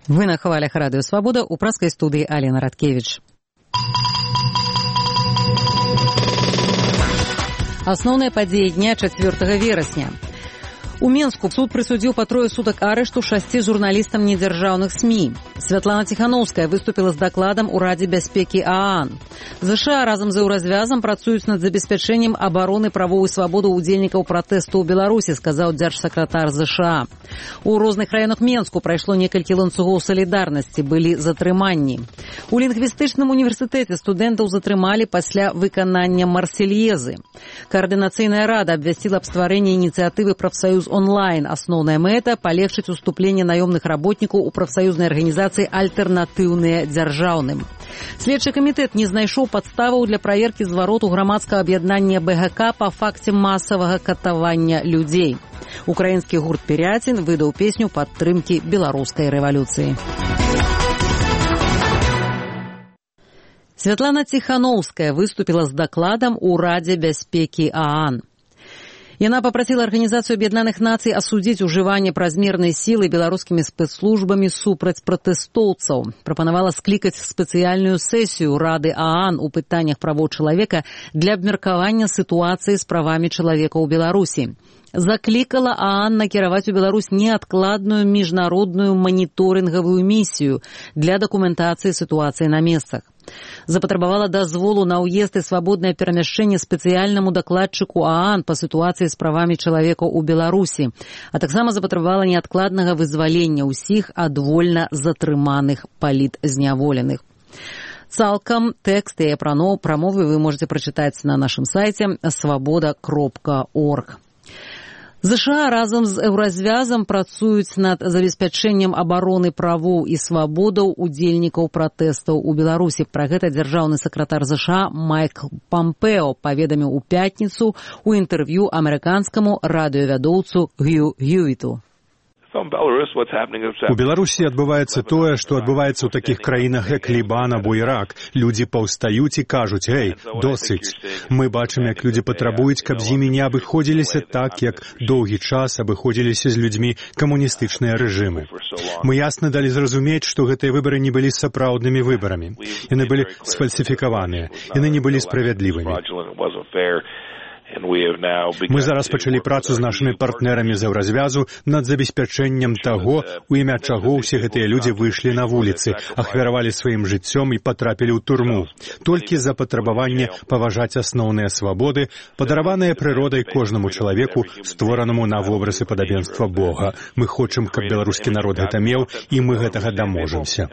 Вы на хвалях Радыё Свабода, у праскай студыі Алена Радкевіч. Асноўныя падзеі дня 4 верасня. У Менску суд прысудзіў па 3 сутак арышту 6 журналістам недзяржаўных СМІ. Святлана Ціханаўская выступіла з дакладам у Радзе бяспекі ААН. ЗША разам з Еўразвязам працуюць над забеспячэннем абароны правоў і свабоды ўдзельнікаў пратэсту ў Беларусі, сказаў дзяржсакратар ЗША. У розных раёнах Менску прайшло некалькі ланцугоў салідарнасці, былі затрыманні. У лінгвістычным універсітэце студэнтаў затрымалі пасля выканання марсельезы. Каардынацыйная рада абвясціла аб стварэнні ініцыятывы «Прафсаюз онлайн». Асноўная мэта – палегчыць уступленне наёмных работнікаў у прафсаюзнай арганізацыі «Альтэрнатыўныя дзяржаўным». Следчы камітэт не знайшоў падставаў для праверкі звароту грамадскага аб'яднання БГК па факце масавага катавання людзей. Украінскі гурт «Піряцін» выдаў песню падтрымкі беларускай рэвалюцыі. Святлана Ціханаўская выступіла з дакладам у Радзе бяспекі ААН. Яна папрасіла Арганізацыю Аб'яднаных Нацый асудзіць ужыванне празмернай сілы беларускімі спецслужбамі супраць пратэстоўцаў. Прапанавала склікаць спецыяльную сесію Рады ААН у пытаннях правоў чалавека для абмеркавання сітуацыі з правамі чалавека ў Беларусі. Заклікала ААН накіраваць у Беларусь неадкладную міжнародную маніторынгавую місію для дакументацыі сітуацыі на месцах. Запатрабавала дазволу на ўезд і свабоднае перамяшчэнне спецыяльнаму дакладчыку ААН па сітуацыі з правамі чалавека ў Беларусі, а таксама запатрабавала неадкладнага вызвалення ўсіх ад вольна затрыманых палітзняволеных. Цалкам тэкст і прамовы вы можете прачытаць на нашым сайце svoboda.org. ЗША разам з Еўразвязам працуюць над забеспячэннем абароны правоў і свабодаў удзельнікаў пратэстаў у Беларусі. Пра гэта дзяржаўны сакратар ЗША Майк Пампео паведаміў у пятніцу у інтэрв'ю амерыканскаму радыёвядоўцу Гью Гьюіту. У Беларусі адбываецца тое, што адбываецца ў такіх краінах, як Лібан або Ірак. Людзі паўстаюць і кажуць: «Эй, досыць». Мы бачым, як людзі патрабуюць, каб з імі не абыходзіліся так, як доўгі час абыходзіліся з людзьмі камуністычныя рэжымы. Мы ясна далі зразумець, што гэтыя выбары не былі сапраўднымі выбарамі. Яны былі сфальсіфікаваныя, яны не былі справядлівымі. Мы зараз пачалі працу з нашымі партнерамі з Еўразвязу над забеспячэннем таго, у імя чаго ўсе гэтыя людзі выйшлі на вуліцы, ахвяравалі сваім жыццём і патрапілі ў турму. Толькі за патрабаванне паважаць асноўныя свабоды, падараваныя прыродай кожнаму чалавеку, створанаму на вобраз і падабенства Бога. Мы хочам, каб беларускі народ гэта меў, і мы гэтага даможамся.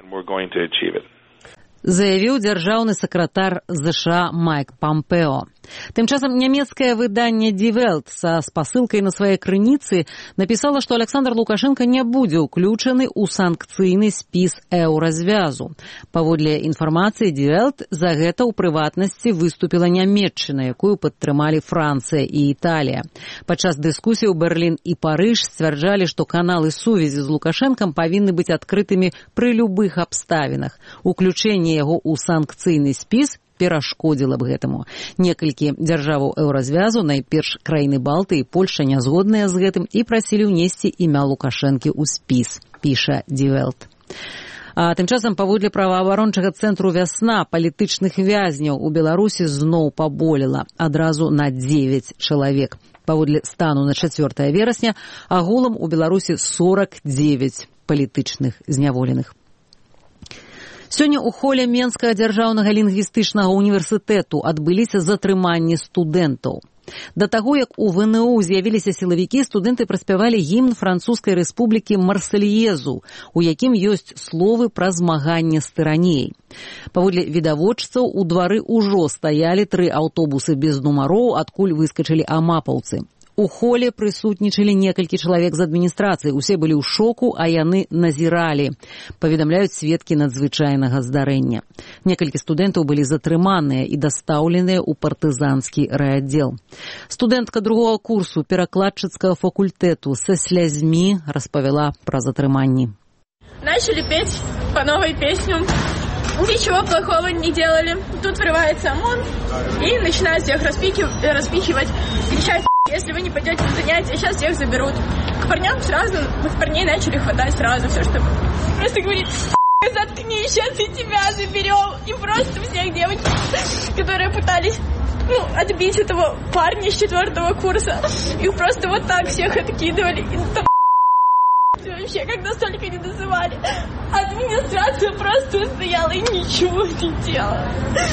Заявіў дзяржаўны сакратар ЗША Майк Пампео. Тым часам нямецкае выданне Die Welt са спасылкай на свае крыніцы напісала, што Александр Лукашенко не будзе ўключаны ў санкцыйны спіс Еўразвязу. Паводле інфармацыі Die Welt, за гэта ў прыватнасці выступіла Нямецчына, якую падтрымалі Францыя і Італія. Падчас дыскусій у Берлін і Парыж сцвярджалі, што каналы сувязі з Лукашэнкам павінны быць адкрытымі пры любых абставінах. Уключэнне яго ў санкцыйны спіс перашкодзіла б гэтаму. Некалькі дзяржаваў Еўразвязу, найперш краіны Балты і Польша, не згодныя з гэтым і прасілі ўнесці імя Лукашэнкі ў спіс, піша Die Welt. А тым часам, паводле праваабарончага цэнтру «Вясна», палітычных вязняў у Беларусі зноў паболела адразу на 9 чалавек. Паводле стану на 4 верасня агулам у Беларусі 49 палітычных зняволеных. Сёння ў холе Менскага дзяржаўнага лінгвістычнага універсітэту адбыліся затрыманні студэнтаў. Да таго, як у ВНУ з'явіліся сілавікі, студэнты праспявалі гімн Французскай рэспублікі «Марсельезу», у якім ёсць словы пра змаганне з тыраніяй. Паводле відавочцаў, у двары ўжо стаялі 3 аўтобусы без нумароў, адкуль выскачылі амапаўцы. У холе прысутнічалі некалькі чалавек з адміністрацыі. Усе былі ў шоку, а яны назіралі. Паведамляюць сведкі надзвычайнага здарэння. Некалькі студэнтаў былі затрыманыя і дастаўленыя ў партызанскі райаддзел. Студэнтка 2-го курсу перакладчыцкага факультэту са слязьмі распавяла пра затрыманні. Начали петь по новой песню. Ничего плохого не делали. Тут врывается ОМОН и начинает всех распихивать, кричать: Если вы не пойдете на занятия, сейчас всех заберут. К парням сразу, парней начали хватать сразу, все, что... Просто говорит, заткнись, сейчас и тебя заберем. И просто всех девочек, которые пытались, отбить этого парня с 4 курса. Их просто вот так всех откидывали. И там вообще, когда столько не называли. Администрация просто стояла и ничего не делала.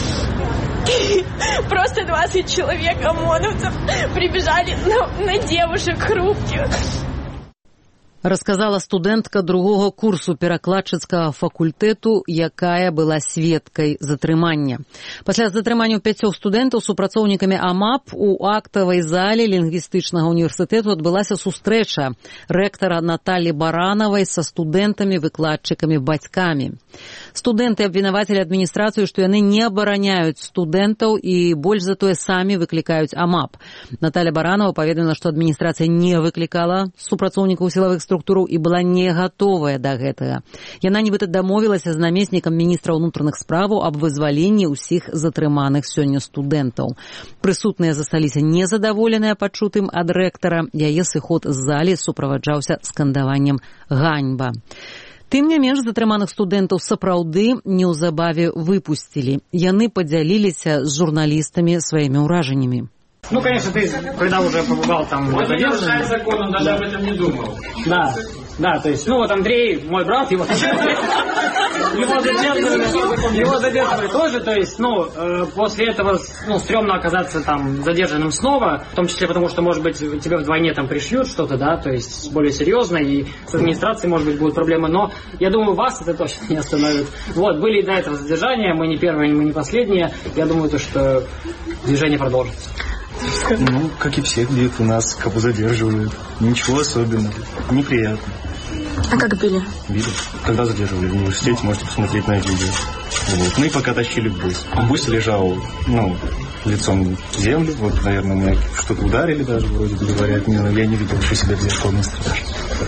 Просто 20 человек ОМОНовцев прибежали на девушек хрупких. Расказала студэнтка 2-го курсу перакладчыцкага факультэту, якая была сведкай затрымання. Пасля затрымання 5 студэнтаў супрацоўнікамі АМАП у актавай зале лінгвістычнага універсітэту адбылася сустрэча рэктара Наталі Баранавай са студэнтамі, выкладчыкамі, бацькамі. Студэнты абвінавацілі адміністрацыю, што яны не абараняюць студэнтаў і больш за тое самі выклікаюць АМАП. Наталя Баранова паведаміла, што адміністрацыя не выклікала супрацоўнікаў сілавых структураў і была не гатовая да гэтага. Яна нібыта дамовілася з намеснікам міністра ўнутраных справаў аб вызваленні ўсіх затрыманых сёння студэнтаў. Прысутныя засталіся незадаволеныя пачутым ад рэктара. Яе сыход з залі суправаджаўся скандаваннем «Ганьба». Тым не менш, затрыманых студэнтаў сапраўды неўзабаве выпусцілі. Яны подзяліліся з журналістамі сваімі ўражаннямі. Конечно, ты, когда уже побывал там... Он не нарушает закон, он даже об этом не думал. Да, то есть, Андрей, мой брат, его задерживали тоже, то есть, после этого, стрёмно оказаться там задержанным снова, в том числе потому, что, может быть, тебе вдвойне там пришьют что-то, да, то есть, более серьезно, и с администрацией, может быть, будут проблемы, но я думаю, вас это точно не остановит. Были до этого задержания, мы не первые, мы не последние, я думаю, что движение продолжится. Как и всех бьют у нас, кого задерживают. Ничего особенного. Неприятно. А как били? Били. Когда задерживали в университете, можете посмотреть на это видео. И пока тащили в бус. Бус лежал, лицом в землю. Наверное, мы что-то ударили даже, вроде бы говорят. Но я не видел, что себя в зеркало не страшно.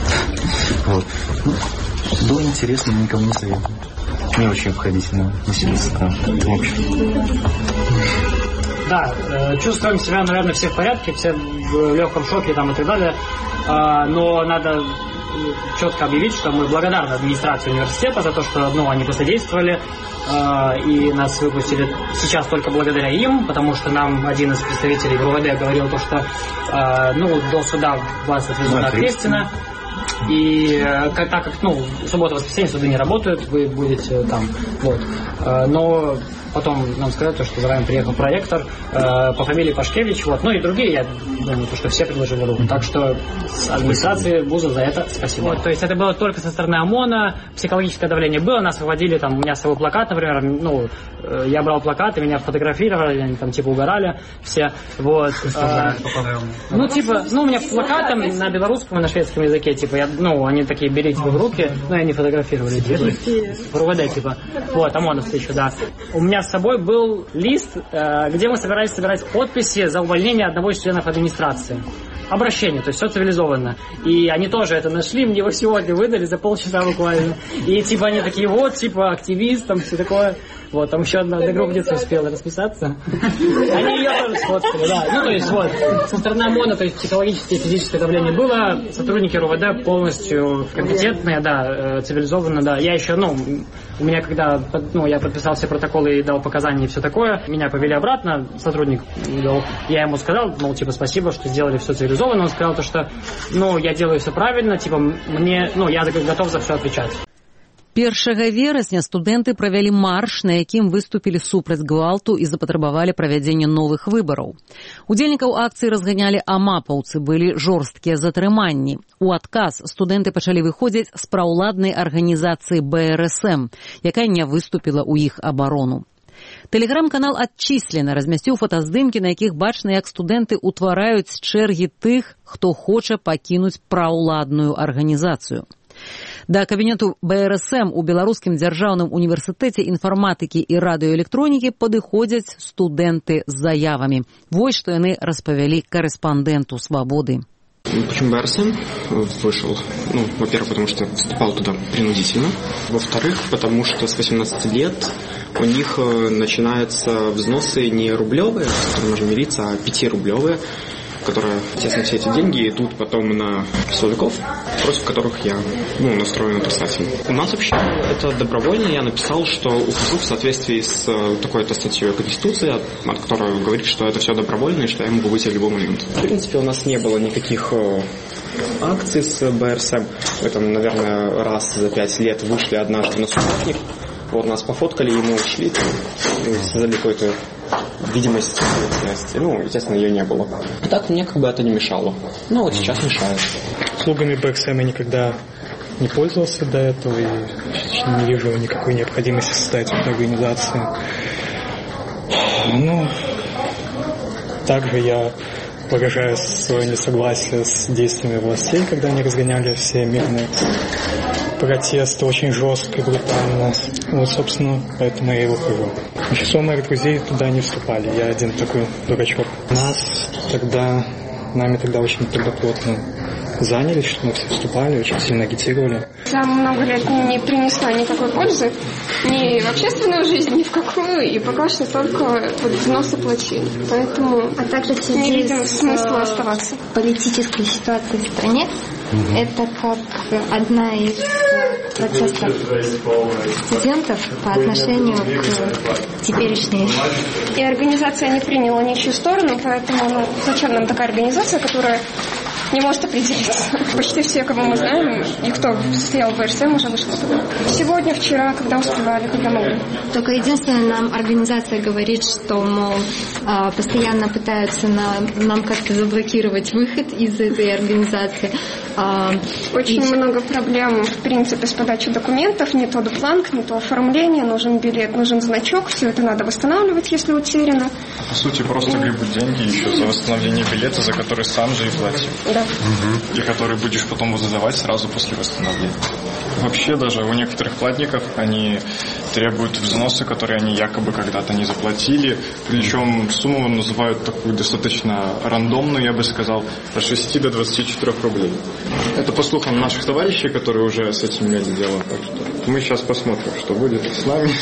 Было интересно, никому не советую. Не очень обходительно населиться там. В общем. Да, чувствуем себя, наверное, все в порядке, все в легком шоке там и так далее, но надо четко объявить, что мы благодарны администрации университета за то, что, они посодействовали, и нас выпустили сейчас только благодаря им, потому что нам один из представителей ГРУВД говорил то, что, до суда вас отвезут ответственно. И так как, суббота, воскресенье суды не работают, вы будете там, но потом нам сказали, что за вами приехал проектор по фамилии Пашкевич, и другие, я думаю, что все предложили руку. Так что с администрации вуза за это спасибо. То есть это было только со стороны ОМОНа, психологическое давление было, нас выводили, у меня с собой плакат, например, я брал плакат, и меня фотографировали, они там угорали все, у меня плакат на белорусском и на шведском языке, они такие, берите в руки, и они фотографировали, в РУВД, ОМОНовцы еще, да. У меня с собой был лист, где мы собирались собирать подписи за увольнение одного из членов администрации. Обращение, то есть все цивилизованно. И они тоже это нашли, мне его сегодня выдали за полчаса буквально. И они такие, активист, все такое. Там еще одна группа где-то успела расписаться. Они ее тоже сфоткали, да. Со стороны ОМОНа, то есть психологическое и физическое давление было. Сотрудники РУВД полностью компетентные, да, цивилизованно, да. Я еще, у меня когда, я подписал все протоколы и дал показания и все такое, меня повели обратно, сотрудник вел. Я ему сказал, спасибо, что сделали все цивилизованно. Он сказал то, что, я делаю все правильно, мне, я готов за все отвечать. 1 верасня студэнты правялі марш, на якім выступілі супраць гвалту і запатрабавалі правядзення новых выбараў. Удзельнікаў акцыі разганялі амапаўцы, былі жорсткія затрыманні. У адказ студэнты пачалі выходзіць з праўладнай арганізацыі БРСМ, якая не выступіла ў іх абарону. Тэлеграм-канал «Адчислена» размясціў фотаздымкі, на якіх бачна, як студэнты ўтвараюць чэргі тых, хто хоча пакінуць праўладную арганізацыю. Да кабінету БРСМ у Беларускім дзяржаўным універсітэце інфарматыкі і радыёэлектронікі падыходзяць студэнты з заявамі. Вось што яны распавялі корэспандэнту «Свободы». Почему БРСМ вышел? Во-первых, потому что вступал туда принудительно. Во-вторых, потому что с 18 лет у них начинаются взносы не рублевые, с которыми можно мириться, а 5-рублевые. которая, естественно, все эти деньги идут потом на силовиков, против которых я настроен отрицательно. У нас вообще это добровольно. Я написал, что ухожу в соответствии с такой-то статьей Конституции, от которой говорит, что это все добровольно и что я могу выйти в любой момент. В принципе, у нас не было никаких акций с БРСМ. Мы там, наверное, раз за 5 лет вышли однажды на субботник. Вот нас пофоткали, и мы ушли, и создали какую-то видимость ответственности. Естественно, ее не было. А так мне это не мешало. Но вот сейчас мешает. Услугами БРСМ я никогда не пользовался до этого и не вижу никакой необходимости создать в этой организации. Также я выражаю свое несогласие с действиями властей, когда они разгоняли все мирные протесты очень жестко и брутально. Собственно, поэтому я и выхожу. Большинство моих друзей туда не вступали. Я один такой дурачок. Нами тогда очень плотно занялись, что мы все вступали, очень сильно агитировали. За много лет не принесла никакой пользы ни в общественную жизнь, ни в какую, и пока что только взносы платили. Поэтому также не видим смысла оставаться. Политической ситуации в стране это как одна из протестов студентов по отношению к теперешней. И организация не приняла ничью сторону, поэтому зачем нам такая организация, которая не может определиться. Почти все, кого мы знаем, и кто стоял в БРСМ, уже вышли сюда. Сегодня, вчера, когда успевали, когда могли. Только единственное, нам организация говорит, что, постоянно пытаются нам как-то заблокировать выход из этой организации. Очень много проблем, в принципе, с подачей документов. Не то бланк, не то оформление, нужен билет, нужен значок. Все это надо восстанавливать, если утеряно. По сути, просто гребут деньги еще за восстановление билета, за который сам же и платил. Да. И который будешь потом вызывать сразу после восстановления. Вообще даже у некоторых платников они требуют взносы, которые они якобы когда-то не заплатили. Причем сумму называют такую достаточно рандомную, я бы сказал, от 6 до 24 рублей. Это по слухам наших товарищей, которые уже с этим имели дело. Так что мы сейчас посмотрим, что будет с нами.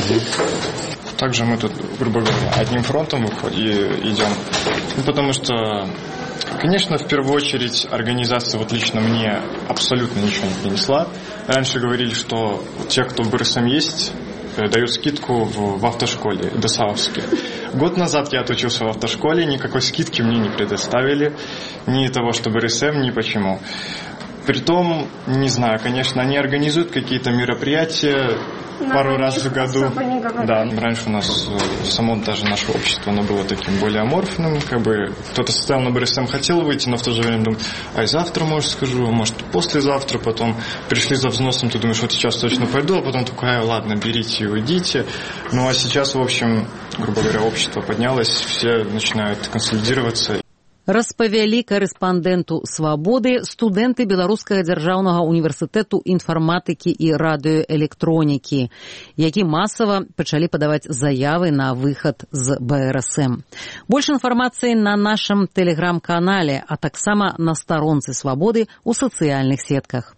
Также мы тут, грубо говоря, одним фронтом идем. Потому что, конечно, в первую очередь организация лично мне абсолютно ничего не принесла. Раньше говорили, что те, кто в БРСМ есть, дают скидку в автошколе, ДОСАВовске. Год назад я отучился в автошколе, никакой скидки мне не предоставили. Ни того, что БРСМ, ни почему. Притом, не знаю, конечно, они организуют какие-то мероприятия пару раз в году. Да, раньше у нас само даже наше общество, оно было таким более аморфным, кто-то состоял на БРСМ, хотел выйти, но в то же время думал, и завтра, может, скажу, может, послезавтра, потом пришли за взносом, ты думаешь, сейчас точно пойду, а потом такая, ладно, берите и уйдите. А сейчас, в общем, грубо говоря, общество поднялось, все начинают консолидироваться. Распавялі корэспандэнту «Свабоды» студэнты Беларускага дзяржаўнага універсітэту інфарматыкі і радыёэлектронікі, які масава пачалі падаваць заявы на выхад з БРСМ. Больш інфармацыі на нашым тэлеграм-канале, а таксама на старонцы «Свабоды» ў сацыяльных сетках.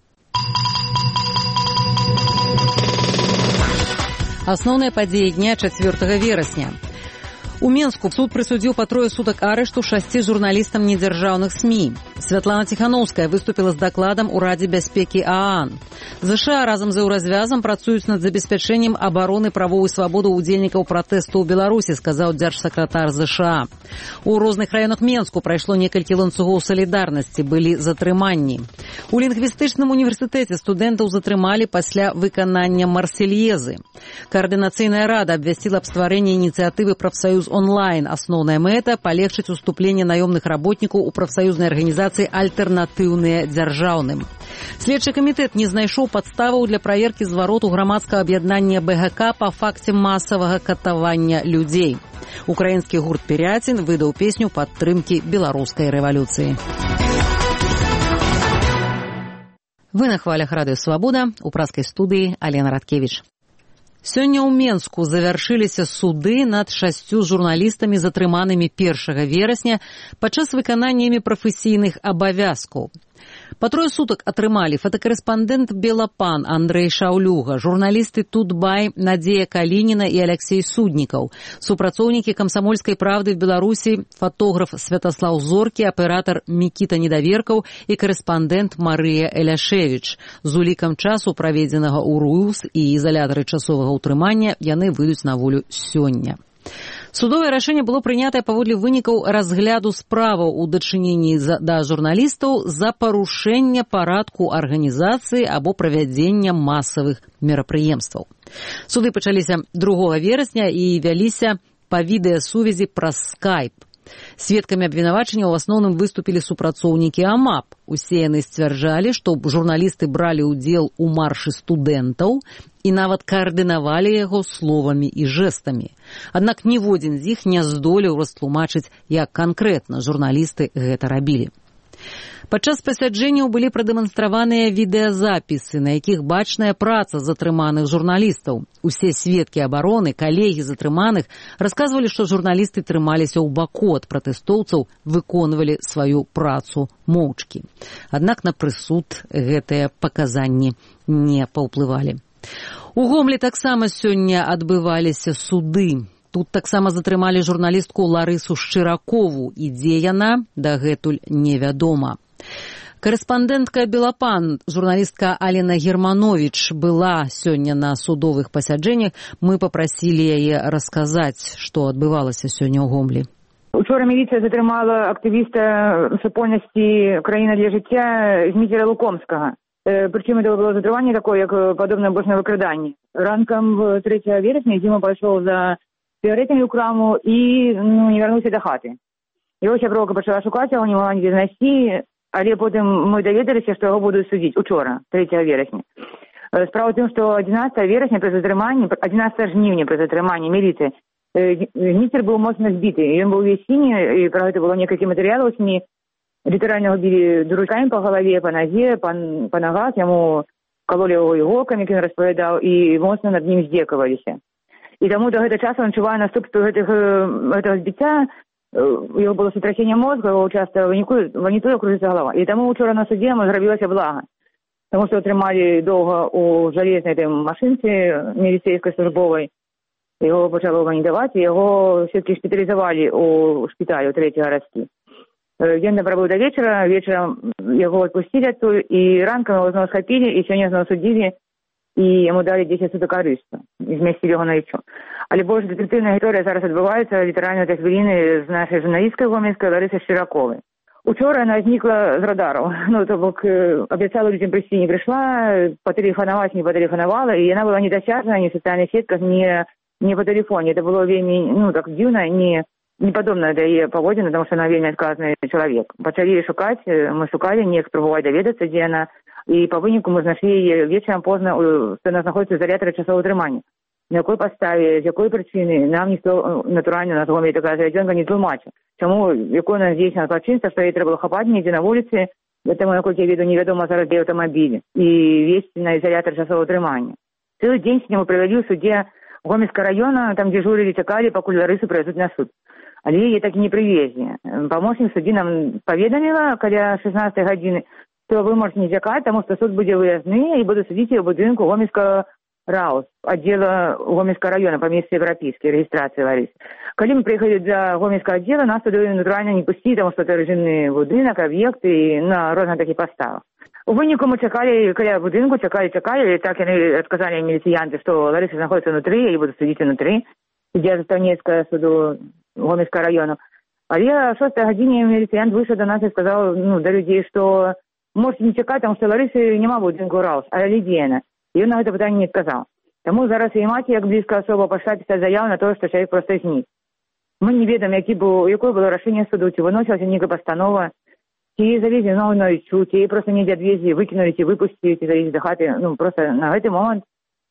Асноўныя падзеі дня 4 верасня. У Менску суд прысудзіў па 3 сутак арышту 6 журналістам недзяржаўных СМІ. Святлана Ціханаўская выступіла з дакладам у Радзе бяспекі ААН. ЗША разам з Еўразвязам працуюць над забеспячэннем абароны правоў і свабоды ўдзельнікаў пратэсту ў Беларусі, сказаў дзяржсакратар ЗША. У розных раёнах Менску прайшло некалькі ланцугоў салідарнасці, былі затрыманні. У лінгвістычным універсітэце студэнтаў затрымалі пасля выканання марсельезы. Координацыйная рада абвясціла аб стварэнні ініцыятывы «Прафсаюз онлайн». Асноўная мэта – палегчыць уступленне наёмных работнікаў у прафсаюзнай арганізацыі «Альтэрнатыўныя дзяржаўным». Следчы камітэт не знайшоў падставаў для праверкі звароту грамадскага аб'яднання БГК па факце масавага катавання людзей. Украінскі гурт «Піряцін» выдаў песню падтрымкі беларускай рэвалюцыі. Вы на хвалях радыё «Свабода», у праскай студыі Алена Радкевіч. Сёння ў Менску завяршыліся суды над 6 журналістамі, затрыманымі 1 верасня падчас выканання імі прафесійных абавязкаў. Па 3 сутак атрымалі фотакарэспандэнт «Белапан» Андрэй Шаўлюга, журналісты «Тутбай» Надзея Калініна і Алексей Суднікаў, супрацоўнікі «Камсамольскай правды» в Беларусі, фотограф Святаслаў Зоркі, аператар Мікіта Недаверкаў і карэспандэнт Марыя Эляшевіч. З улікам часу, праведзенага ў РУС і изолятары часовага ўтрымання, яны выйдуць на волю сёння. Судовае рашэнне было прынятае паводле вынікаў разгляду справаў у дачыненні да журналістаў за парушэнне парадку арганізацыі або правядзення масавых мерапрыемстваў. Суды пачаліся 2 верасня і вяліся па відэасувязі праз скайп. Сведкамі абвінавачання ў асноўным выступілі супрацоўнікі АМАП. Усе яны сцвярджалі, што журналісты бралі ўдзел у маршы студэнтаў і нават каардынавалі яго словамі і жэстамі. Аднак ніводзін з іх не здолеў растлумачыць, як канкрэтна журналісты гэта рабілі. Падчас пасяджэнняў былі прадэманстраваныя відэазапісы, на якіх бачная праца затрыманых журналістаў. Усе сведкі абароны, калегі затрыманых расказвалі, што журналісты трымаліся ў баку ад пратэстоўцаў, выконвалі сваю працу моўчкі. Аднак на прысуд гэтыя паказанні не паўплывалі. У Гомлі таксама сёння адбываліся суды. Тут таксама затрымалі журналістку Ларысу Шчыракову, і дзе яна, дагэтуль невядома. Карэспандэнтка «Белапан», журналістка Алена Германович, была сёння на судовых пасяджэннях. Мы папрасілі яе расказаць, што адбывалася сёння ў Гомлі. Учора міліцыя затрымала актывіста супольнасці «Краіна для жыцця» Зміцера Лукомскага. Причым это было затрыманне такое, як падобна больш на выкраданні. Ранкам 3 верасня Зіма пайшоў за сігаретамі ў краму і не вярнуўся да хаты. Яго сяброўка пачала шукаць, яго не могла нідзе знайсці, але потым мы даведаліся, што яго будуць судзіць учора, 3 верасня. Справа ў тым, што 11 верасня пры затрыманні, 11 жніўня пры затрыманні міліцыі, Зміцер быў моцна збіты. Ён быў увесь сіні, і пра гэта было некалькі матэрыялаў у СМІ. Літаральна білі дручкамі па галаве, па назе, па нагах, яму калолі яго іголкамі, як ён распавядаў, і моцна над ім здзекаваліся. І таму да гэтага часу ён чувае наступствы гэтага збіцця. У яго было сотрясение мозга, его часто ванітуе кружится голова. І таму учора на суде ему зрабілася блага. Таму што атрымалі доўга у жалезнай машынцы міліцейскай службовай. Яго пачало ванітаваць, і яго все-таки шпіталізавалі у шпіталі, у 3 гарадскі. Ён дабрабыў да вечара, вечарам яго адпусцілі адтуль, і ранкам яго зноў схапілі, і сёння зноў судзілі, і яму далі 10 сутак арышту, і змясцілі яго на ічу. Але больш дэтектыўная гісторыя зараз адбываецца літаральна за хвіліны з нашай журналісткай гомельскай Ларысы Шчыраковай. Учора яна знікла з радараў. То бок абяцала людзям прыйсці, не прыйшла, патэлефанаваць не патэлефанавала, і яна была недасяжна ні в сацыяльных сетках, ні па тэлефоне. Это было вельмі, так дзіўна, не падобна да яе паводзіны, таму што яна вельмі адказны чалавек. Пачалі шукаць, мы шукалі, неяк спрабаваць даведацца, дзе яна, і па выніку мы знайшлі яе вечарам позна, што яна знаходзіцца ў изолятары часовага ўтрымання. На якой падставе, з якой прычыны, нам ніхто, натуральна, на Гомелі такая завядзёнка не тлумачыць. Чаму, якое у нас здзейснена злачынства, што яе трэба было хапаць недзе на вуліцы, таму, наколькі я веду, невядома зараз дзе аўтамабіль, і весці на изолятар часовага ўтрымання. Цэлы дзень сёння мы правялі ў суде Гомельскага раёна, там дзежурылі, чакалі, пакуль Ларысу прывязуць на суд. Але яе так і не прывезлі. Памочнік суддзі нам паведаміла каля 16 гадзіны, што вы можете не чакаць, таму што суд будзе выязны і буду судзіць яе ў будынку Гомельскага РАУС, отдела Гомельского района по месту европейской регистрации Ларис. Когда мы приехали до Гомельского отдела, нас туда натурально не пустили, потому что это режимный будинок, объекты на разных таких поставах. У выніку мы чакали, когда будинку, чакали, и так они отказали милициянты, что Лариса находится внутри, я буду судить внутри, где Заставнецкая суду Гомельского района. А я в 6 године милициянт вышел до нас и сказал, до людей, что можете не чакать, потому что Ларисы нема будинку РАУС, а Лідіяна. І він на це питання не сказав. Тому зараз її мати, як близька особа, пішла писати заяву на те, що чоловік просто зник. Ми не відомо, яке було рішення суду, чи виносилася ніяка постанова, чи її завезли знову на ічу, чи її просто ніде відвезли, викинули, чи випустили, чи завезли до хати. Просто на цей момент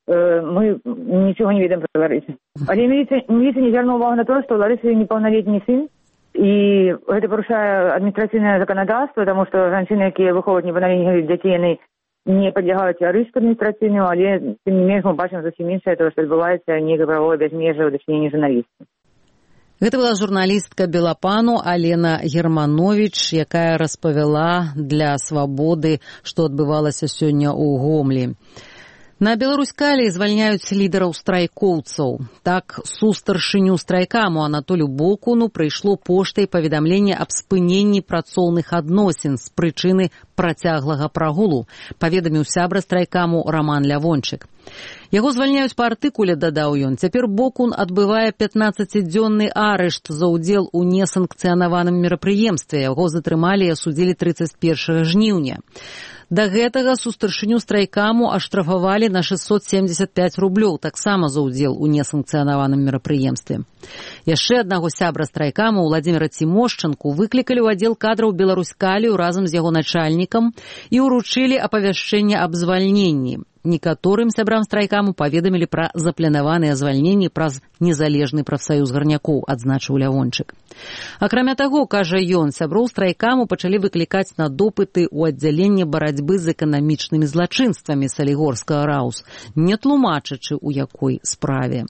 ми нічого не відомо про Ларису. Але міліція не звернула увагу на те, що у Лариси неповнолітній син, і це порушає адміністративне законодавство, тому що жінки, які виховують неповнолітніх дітей, вони не підлягають арешту адміністративному, але тим не менш ми бачимо зовсім інше, того, що відбувається ніяке правове безмежжя у дочиненні журналістів. Гэта была журналістка Белапану Алена Германович, якая распавяла для «Свабоды», што адбывалася сёння ў Гомлі. На Беларуськалі звальняюць лідараў страйкоўцаў. Так, сустаршыню страйкаму Анатолю Бокуну прыйшло поштай паведамленне аб спыненні працоўных адносін з прычыны працяглага прагулу, паведаміў сябра страйкаму Роман Лявончык. Яго звальняюць па артыкуле, дадаў ён. Цяпер Бокун адбывае 15-дзённы арышт за ўдзел у несанкцыянаваным мерапрыемстве. Яго затрымалі і асудзілі 31 жніўня. Да гэтага сустаршыню страйкаму аштрафавалі на 675 рублёў, таксама за ўдзел у несанкцыянаваным мерапрыемстве. Яшчэ аднаго сябра страйкаму, Владзіміра Цімошчанку, выклікалі ў аддзел кадраў Беларуськалію разам з яго начальнікам і ўручылі апавяшчэнне аб звальненні. Некаторым сябрам страйкаму паведамілі пра запланаваныя звальненні праз незалежны прафсаюз гарнякоў, адзначыў Лявончык. Акрамя таго, кажа ён, сяброў страйкаму пачалі выклікаць на допыты ў аддзяленне барацьбы з эканамічнымі злачынствамі Салігорскага РАУС, не тлумачачы, у якой справе.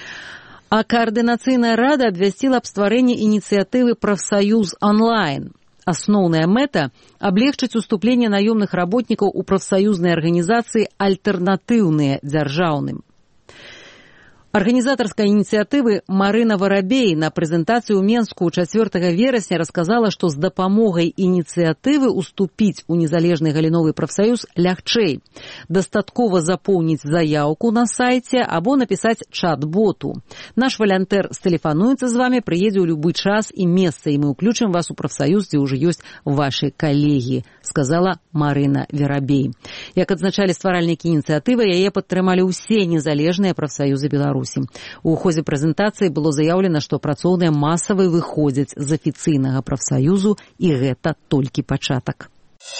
А Каардынацыйная рада абвясціла аб стварэнні ініцыятывы «Прафсаюз онлайн». Асноўная мэта – аблегчыць уступленне наёмных работнікаў у прафсаюзнай арганізацыі альтэрнатыўныя дзяржаўным. Арганізатарскай ініцыятывы Марына Варабей на прэзентацыі ў Менску 4 верасня расказала, што з дапамогай ініцыятывы уступіць у незалежны галіновы прафсаюз лягчэй. Дастаткова запоўніць заяўку на сайце або напісаць чат-боту. Наш валянтэр стэлефануецца з вамі, прыедзе ў любы час і месца, і мы ўключым вас у прафсаюз, дзе ўжо ёсць вашы калегі, сказала Марына Варабей. Як адзначалі стваральнікі ініцыятывы, яе падтрымалі ўсе незалежныя прафсаюзы Беларусі. У ходзе прэзентацыі было заяўлена, што працоўныя масава выходзяць з афіцыйнага прафсаюзу, і гэта толькі пачатак.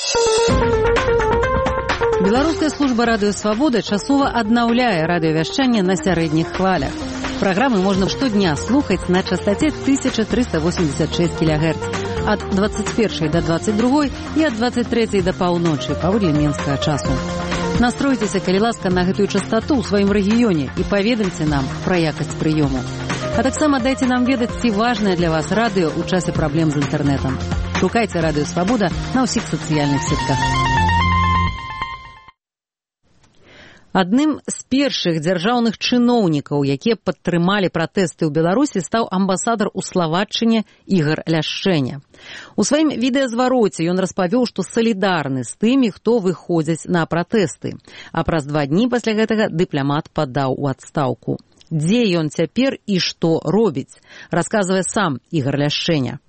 Беларуская служба радыё «Свабода» часова аднаўляе радыёвяшчанне на сярэдніх хвалях. Праграмы можна штодня слухаць на частаце 1386 кГц ад 21 до 22 і ад 23 до паўночы паводле менскага часу. Настройцеся, калі ласка, на гэтую частоту ў сваім рэгіёне і паведамце нам пра якасць прыёму. А таксама дайце нам ведаць, ці важнае для вас радыё ў часе праблем з інтэрнэтам. Шукайце радыё «Свабода» на ўсіх сацыяльных сетках. Адным з першых дзяржаўных чыноўнікаў, якія падтрымалі пратэсты ў Беларусі, стаў амбасадар у Славатчыне Ігар Ляшчэня. У сваім відэазвароце ён распавёў, што салідарны з тымі, хто выходзяць на пратэсты. А праз 2 дні пасля гэтага дыпламат падаў у адстаўку. Дзе ён цяпер і што робіць, расказвае сам Ігар Ляшчэня.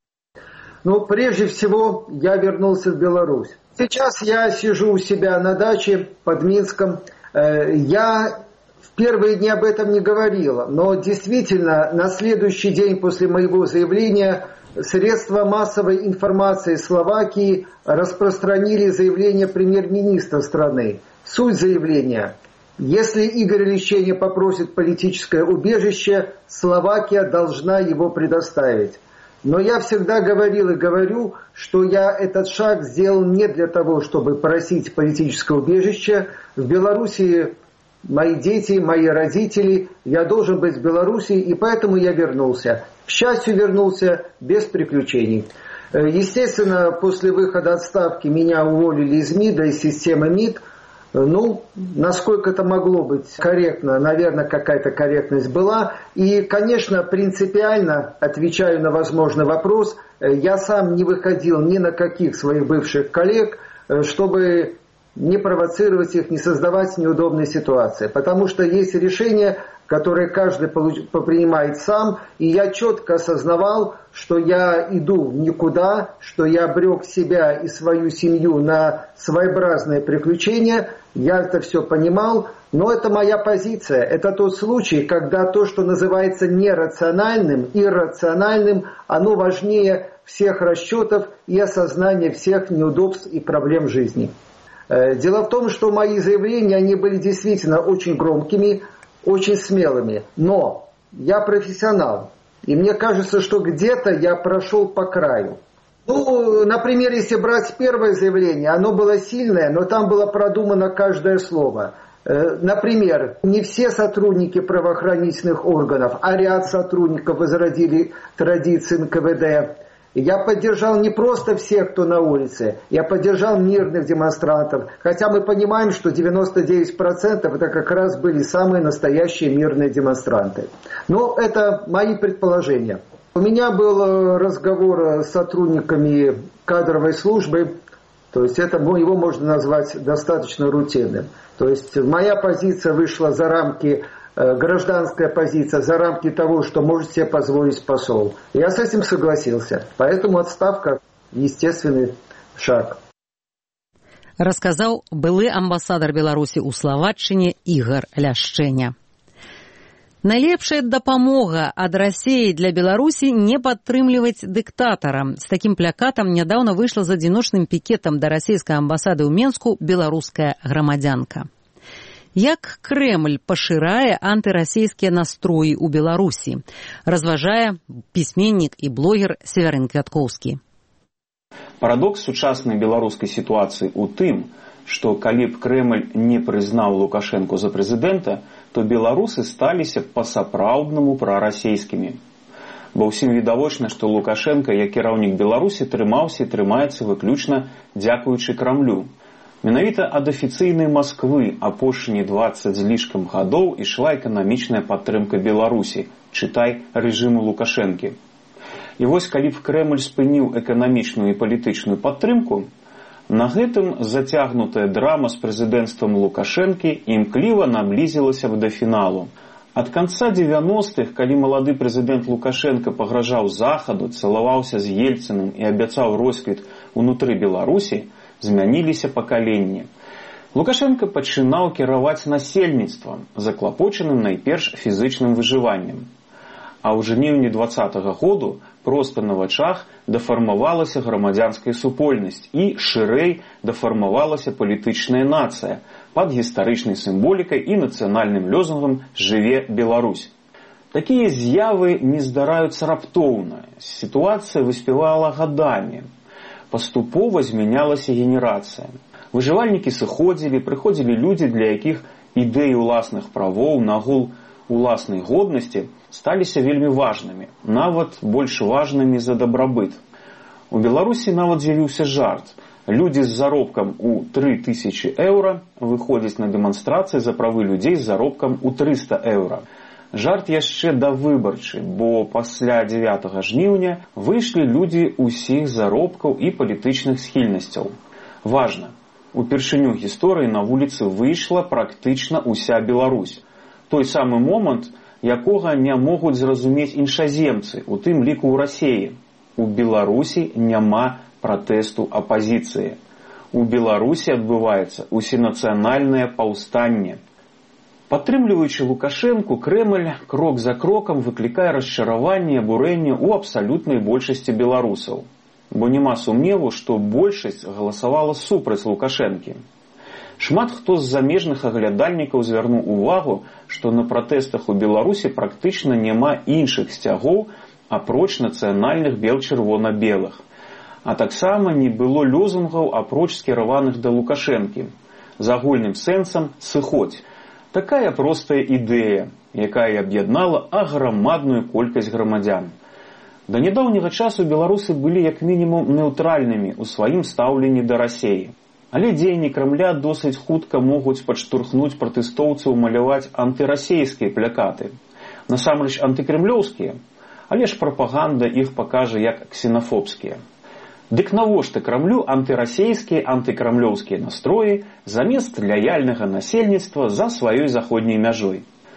Прежде всего, я вернулся в Беларусь. Сейчас я сижу у себя на даче под Минском. Я в первые дни об этом не говорила, но действительно на следующий день после моего заявления средства массовой информации Словакии распространили заявление премьер-министра страны. Суть заявления: если Игорь Ляшчэня попросит политическое убежище, Словакия должна его предоставить. Но я всегда говорил и говорю, что я этот шаг сделал не для того, чтобы просить политическое убежище. В Беларуси мои дети, мои родители, я должен быть в Беларуси, и поэтому я вернулся. К счастью, вернулся без приключений. Естественно, после выхода отставки меня уволили из МИДа, из системы МИД. Насколько это могло быть корректно, наверное, какая-то корректность была. И, конечно, принципиально, отвечаю на возможный вопрос, я сам не выходил ни на каких своих бывших коллег, чтобы не провоцировать их, не создавать неудобные ситуации. Потому что есть решения, которые каждый принимает сам, и я четко осознавал, что я иду в никуда, что я обрек себя и свою семью на своеобразные приключения. Я это все понимал, но это моя позиция. Это тот случай, когда то, что называется нерациональным, иррациональным, оно важнее всех расчетов и осознания всех неудобств и проблем жизни. Дело в том, что мои заявления, они были действительно очень громкими, очень смелыми. Но я профессионал, и мне кажется, что где-то я прошел по краю. Например, если брать первое заявление, оно было сильное, но там было продумано каждое слово. Например, не все сотрудники правоохранительных органов, а ряд сотрудников возродили традиции НКВД. Я поддержал не просто всех, кто на улице, я поддержал мирных демонстрантов, хотя мы понимаем, что 99% это как раз были самые настоящие мирные демонстранты. Но это мои предположения. У меня был разговор с сотрудниками кадровой службы, то есть его можно назвать достаточно рутинным. То есть моя позиция вышла за рамки, гражданская позиция, за рамки того, что может себе позволить посол. Я с этим согласился. Поэтому отставка – естественный шаг. Расказаў былы амбасадар Беларусі ў Славатчыне Ігар Ляшчэня. Найлепшая дапамога ад Расіі для Беларусі не падтрымліваць дыктатара. З такім плакатам нядаўна выйшла з адзіночным пікетам да расійскай амбасады ў Менску беларуская грамадзянка. Як Крэмль пашырае антырасійскія настроі ў Беларусі, разважае пісьменнік і блогер Севярын Квяткоўскі. Парадокс сучаснай беларускай сітуацыі ў тым, што калі б Крэмль не прызнаў Лукашэнку за прэзідэнта, то беларусы сталіся па-сапраўднаму прарасійскімі. Бо ўсім відавочна, што Лукашэнка, як кіраўнік Беларусі, трымаўся і трымаецца выключна дзякуючы Крамлю. Менавіта ад афіцыйнай Масквы апошнія 20 з лішкам гадоў ішла эканамічная падтрымка Беларусі, чытай рэжыму Лукашэнкі. І вось калі б Крэмль спыніў эканамічную і палітычную падтрымку, на гэтым зацягнутая драма з прэзідэнцтвам Лукашэнкі імкліва наблізілася б да фіналу. Ад канца 90-х, калі малады прэзідэнт Лукашэнка пагражаў Захаду, цалаваўся з Ельцыным і абяцаў росквіт унутры Беларусі, змяніліся пакаленні. Лукашэнка пачынаў кіраваць насельніцтвам, заклапочаным найперш фізычным выжываннем. А ў жніўні 2020 году проста на вачах дафармавалася грамадзянская супольнасць і шырэй дафармавалася палітычная нацыя пад гістарычнай сімволікай і нацыянальным лозунгам «Жыве Беларусь». Такія з'явы не здараюцца раптоўна. Сітуацыя выспявала гадамі. Паступова змянялася генерацыя. Выжывальнікі сыходзілі, прыходзілі людзі, для якіх ідэі ўласных правоў, нагул уласнай годнасці сталіся вельмі важнымі, нават больш важнымі за дабрабыт. У Беларусі нават з'явіўся жарт. Людзі з заробкам у 3000 еўра выходзяць на дэманстрацыі за правы людзей з заробкам у 300 еўра. Жарт яшчэ давыбарчы, бо пасля 9 жніўня выйшлі людзі ўсіх заробкаў і палітычных схільнасцяў. Важна, упершыню гісторыі на вуліцы выйшла практычна ўся Беларусь. Той самы момант, якога не могуць зразумець іншаземцы, у тым ліку ў Расіі. У Беларусі няма пратэсту апазіцыі. У Беларусі адбываецца усенацыянальнае паўстанне. Падтрымліваючы Лукашэнку, Крэмль крок за крокам выклікае расчараванне і абурэнне ў абсалютнай большасці беларусаў. Бо няма сумневу, што большасць галасавала супраць Лукашэнкі. Шмат хто з замежных аглядальнікаў звярнуў увагу, што на пратэстах у Беларусі практычна няма іншых сцягоў, апроч нацыянальных бел-чырвона-белых. А таксама не было лозунгаў, апроч скіраваных да Лукашэнкі. З агульным сэнсам «сыходзь». Такая простая ідэя, якая аб'яднала аграмадную колькасць грамадзян. Да нядаўняга часу беларусы былі як мінімум неўтральнымі ў сваім стаўленні да Расіі. Але дзеянні Крамля досыць хутка могуць падштурхнуць пратэстоўцаў маляваць антырасійскія плакаты. Насамрэч антыкрэмлёўскія, але ж прапаганда іх пакажа як ксенафобскія. Дык навошта Крамлю антырасійскія, антыкрамлёўскія настроі замест лаяльнага насельніцтва за сваёй заходняй мяжой?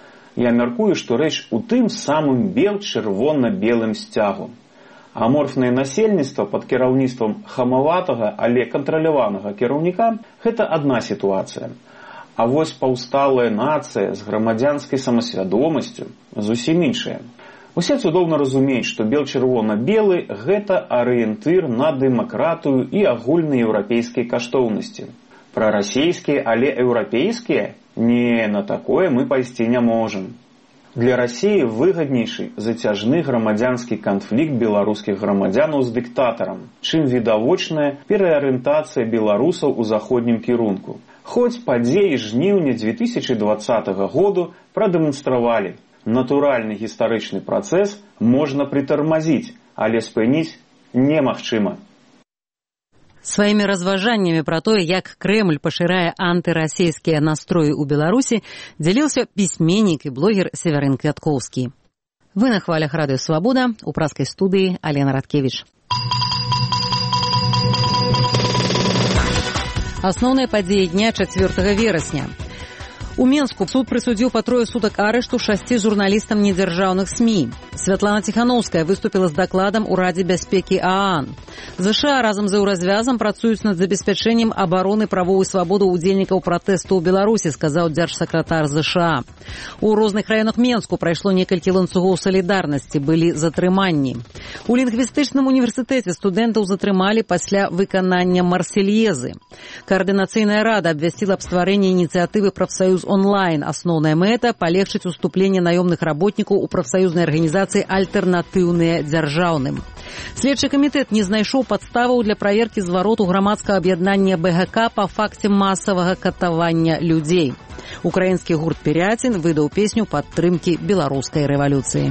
Я мяркую, што рэч у тым самым бел-чырвона-белым сцягу. Аморфнае насельніцтва пад кіраўніцтвам хамаватага, але кантраляванага кіраўніка – гэта адна сітуацыя. А вось паўсталая нацыя з грамадзянскай самасвядомасцю зусім іншая. Усе цудоўна разумеюць, што бел-чырвона-белы – гэта арыентыр на дэмакратыю і агульнаеўрапейскія каштоўнасці. Прарасійскія, але еўрапейскія? Не, на такое мы пайсці не можам. Для Расіі выгаднейшы зацяжны грамадзянскі канфлікт беларускіх грамадзянаў з дыктатарам, чым відавочная пераарыентацыя беларусаў у заходнім кірунку. Хоць падзеі жніўня 2020 году прадэманстравалі. Натуральны гістарычны працэс можна прытармазіць, але спыніць немагчыма. Сваімі разважаннямі пра тое, як Крэмль пашырае антырасійскія настроі ў Беларусі, дзяліўся пісьменнік і блогер Севярын Квяткоўскі. Вы на хвалях радыё «Свабода», у праскай студыі Алена Радкевіч. Асноўныя падзеі дня 4 верасня. У Менску суд прысудзіў па 3 сутак арышту 6 журналістам недзяржаўных СМІ. Святлана Ціханаўская выступіла з дакладам у Радзе бяспекі ААН. ЗША разам з Еўразвязам працуюць над забеспячэннем абароны правоў і свабоды ўдзельнікаў пратэсту ў Беларусі, сказаў дзяржсакратар ЗША. У розных раёнах Менску прайшло некалькі ланцугоў салідарнасці, былі затрыманні. У лінгвістычным універсітэце студэнтаў затрымалі пасля выканання марсельезы. Каардынацыйная рада абвясціла аб стварэнні ініцыятывы «Прафсаюз онлайн». Асноўная мэта – палегчыць уступленне наёмных работнікаў у прафсаюзнай арганізацыі «Альтэрнатыўныя дзяржаўным». Следчы камітэт не знайшоў падставаў для праверкі звароту грамадскага аб'яднання БГК па факце масавага катавання людзей. Украінскі гурт «Піряцін» выдаў песню падтрымкі беларускай рэвалюцыі.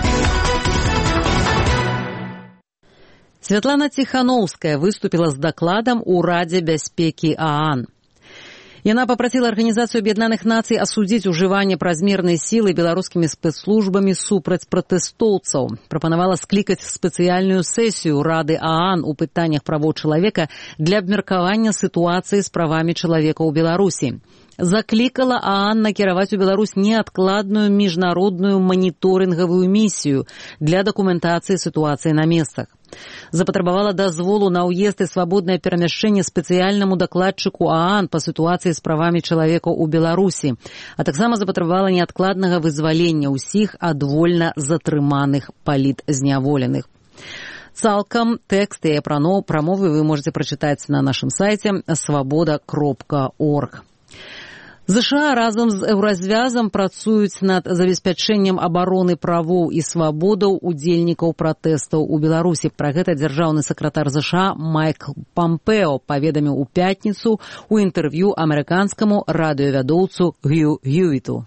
Святлана Ціханаўская выступіла з дакладам у Радзе бяспекі ААН. Яна папрасіла Арганізацыю Аб'яднаных Нацый асудзіць ужыванне празмернай сілы беларускімі спецслужбамі супраць пратэстоўцаў. Прапанавала склікаць спецыяльную сесію Рады ААН у пытаннях правоў чалавека для абмеркавання сітуацыі з правамі чалавека ў Беларусі. Заклікала ААН накіраваць у Беларусь неадкладную міжнародную маніторынгавую місію для дакументацыі сітуацыі на месцах. Запатрабавала дазволу на ўезд і свабоднае перамяшчэнне спецыяльнаму дакладчыку ААН па сітуацыі з правамі чалавека ў Беларусі, а таксама запатрабавала неадкладнага вызвалення ўсіх ад вольна затрыманых палітзняволеных. Цалкам тэкст яе прамовы вы можете прачытаць на нашым сайце swaboda.org. ЗША разам з Еўразвязам працуюць над забеспячэннем абароны правоў і свабодаў удзельнікаў пратэстаў у Беларусі. Пра гэта дзяржаўны сакратар ЗША Майк Пампео паведаміў у пятніцу ў інтэрв'ю амерыканскаму радыёвядоўцу Гью Гьюіту.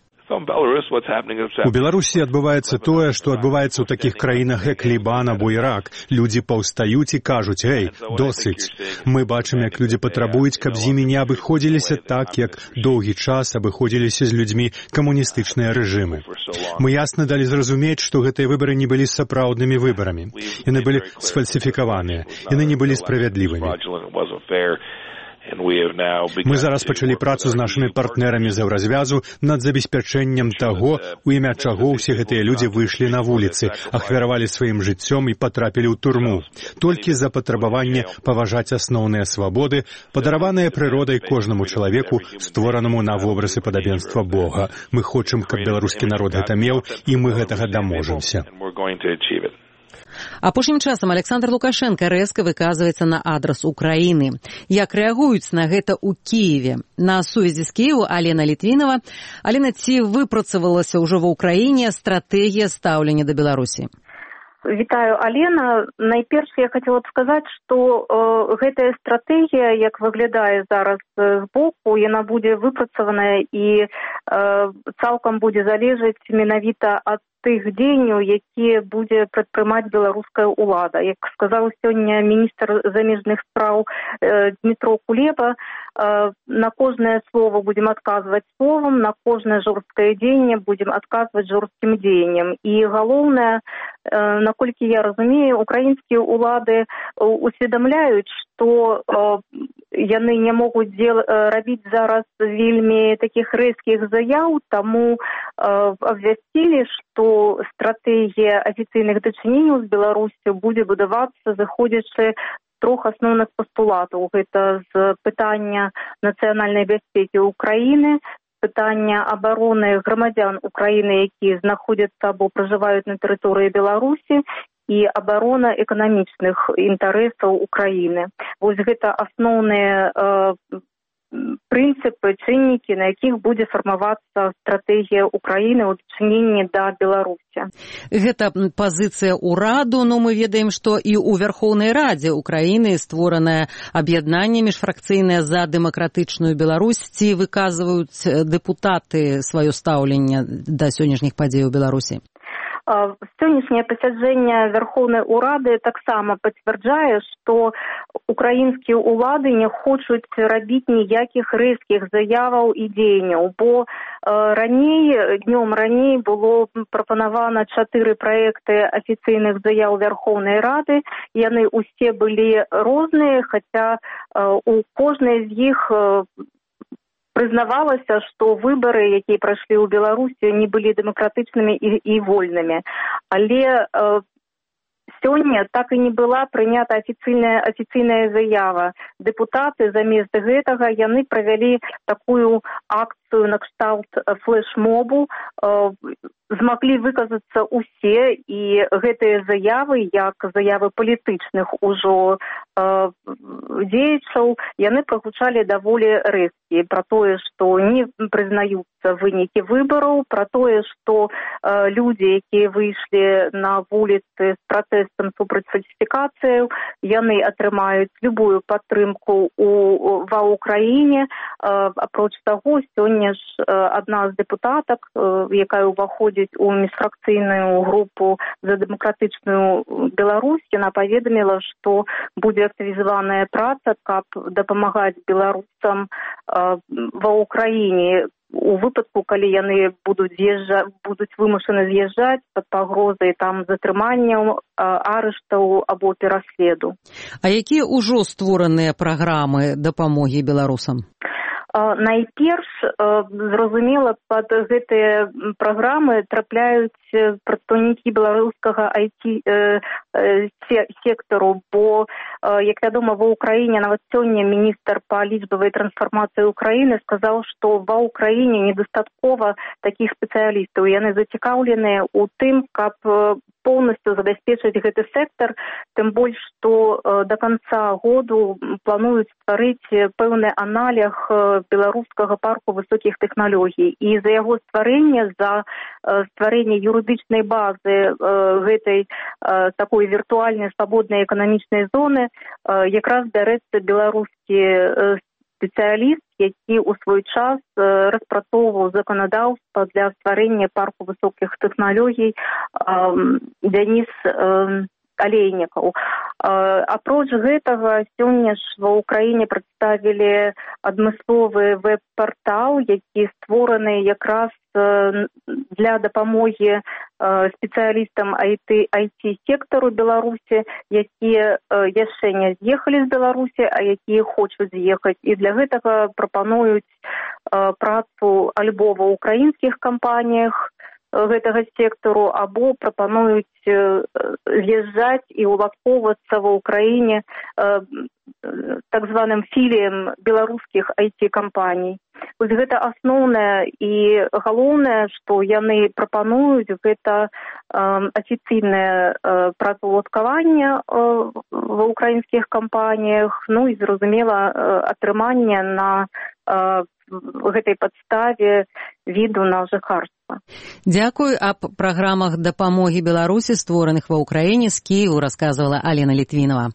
У Беларусі адбываецца тое, што адбываецца ў такіх краінах, як Лібан або Ірак. Людзі паўстаюць і кажуць: «Эй, досыць». Мы бачым, як людзі патрабуюць, каб з імі не абыходзіліся так, як доўгі час абыходзіліся з людзьмі камуністычныя рэжымы. Мы ясна далі зразумець, што гэтыя выбары не былі сапраўднымі выбарамі. Яны былі сфальсіфікаваныя, яны не былі справядлівымі. Мы зараз пачалі працу з нашымі партнерамі з Еўразвязу над забеспячэннем таго, у імя чаго ўсе гэтыя людзі выйшлі на вуліцы, ахвяравалі сваім жыццём і патрапілі ў турму. Толькі за патрабаванне паважаць асноўныя свабоды, падараваныя прыродай кожнаму чалавеку, створанаму на вобраз і падабенства Бога. Мы хочам, каб беларускі народ гэта меў, і мы гэтага даможамся. Апошнім часам Александр Лукашенко рэзка выказваецца на адрас Украіны. Як рэагуюць на гэта ў Кіеве? На сувязі з Кіеву Алена Літвінова. Алена, ці выпрацавалася ўжо ва ўкраіне стратэгія стаўлення да Беларусі? Вітаю, Алена. Найперш я хацела б сказаць, што гэтая стратэгія, як выглядае зараз збоку, яна будзе выпрацаваная і цалкам будзе залежаць менавіта ад тых дзеянняў, якія будзе прадпрымаць беларуская ўлада. Як сказаў сёння міністр замежных спраў Дмітро Кулеба, на кожнае слово будзем адказваць словам, на кожнае жорсткае дзеянне будзем адказваць жорсткім дзеяннем. І галоўнае, наколькі я разумею, украінскія ўлады усведамляюць, што яны не могуць рабіць зараз вельмі такіх рэзкіх заяў, таму абвясцілі, што стратэгія афіцыйных дачыненняў з Беларусю будзе будавацца, заходзячы трох асноўных пастулатаў. Гэта з пытання нацыянальнай бяспекі Украіны, пытання абароны грамадзян Украіны, якія знаходзяцца або пражываюць на тэрыторыі Беларусі, і абарона эканамічных інтарэсаў Украіны. Вось гэта асноўныя прынцыпы, чыннікі, на якіх будзе фармавацца стратэгія Украіны ў дачыненні да Беларусі. Гэта пазіцыя ўраду, но мы ведаем, што і ў Верхоўнай Радзе Украіны створаная аб'яднанне міжфракцыйнае за дэмакратычную Беларусь. Ці выказваюць дэпутаты сваё стаўленне да сённяшніх падзей у Беларусі? Сённяшняе пасяджэнне Верхоўнай Урады таксама пацвярджае, што украінскія ўлады не хочуць рабіць ніякіх рэзкіх заяваў і дзеянняў, бо днём раней было прапанавана 4 праекты афіцыйных заяў Верхоўнай Рады. Яны ўсе былі розныя, хаця у кожнай з іх прызнавалася, што выбары, якія прайшлі ў Беларусі, не былі дэмакратычнымі і вольнымі. Але сёння так і не была прынята афіцыйная заява. Дэпутаты замест гэтага яны правялі такую акцыю на кшталт флэш-мобу. Змаглі выказацца ўсе, і гэтыя заявы, як заявы палітычных ужо дзеячаў, яны прагучалі даволі рэзкія пра тое, што не прызнаюцца вынікі выбараў, пра тое, што людзі, якія выйшлі на вуліцы з пратэстам супраць фальсіфікацыяў, яны атрымаюць любую падтрымку ва ўкраіне. Апроч таго, сёння ж адна з дэпутатак, якая ўваходзіць у міжфракцыйную групу за дэмакратычную Беларусь, яна паведаміла, што будзе актывізаваная праца, каб дапамагаць беларусам ва ўкраіне у выпадку, калі яны будуць вымушаны з'язджаць пад пагрозай там затрыманняў, арыштаў або пераследу. А якія ўжо створаныя праграмы дапамогі беларусам? Найперш, зразумела, пад гэтыя праграмы трапляюць прадстаўнікі беларускага IT-сектару, бо, як вядома, ва ўкраіне нават сёння міністр па лічбавай трансфармацыі ўкраіны сказаў, што ва ўкраіне недастаткова такіх спецыялістаў. Яны зацікаўленыя ў тым, каб полностью забяспечыць гэты сектор, тым больш, што до конца году плануюць стварыць пэўны аналог беларускага парку высокіх тэхналогій. І за яго стварэнне, за стварэнне юрыдычнай базы гэтай такой віртуальнай свабоднай эканамічнай зоны якраз бярэцца беларускі спецыяліст, які ў свой час распрацоўваў заканадаўства для стварэння парку высокіх тэхналогій Дзяніс Алейнікаў. Апроч гэтага, сёння ж ва ўкраіне прадставілі адмысловы веб-партал, які створаны якраз для дапамогі спецыялістам IT-сектару Беларусі, якія яшчэ не з'ехалі з Беларусі, а якія хочуць з'ехаць. І для гэтага прапануюць працу альбо ва ўкраінскіх кампаніях гэтага сектару, або прапануюць з'язджаць і уладкоўвацца ва ўкраіне так званым філіям беларускіх IT-кампаній. Вось гэта асноўнае і галоўнае, што яны прапануюць, гэта афіцыйнае працаўладкаванне ва ўкраінскіх кампаніях, ну і, зразумела, атрыманне на гэтай падставе віду на жыхарства. Дзякуй. Аб праграмах дапамогі Беларусі, створаных ва ўкраіне, з Кіеву расказвала Алена Літвінова.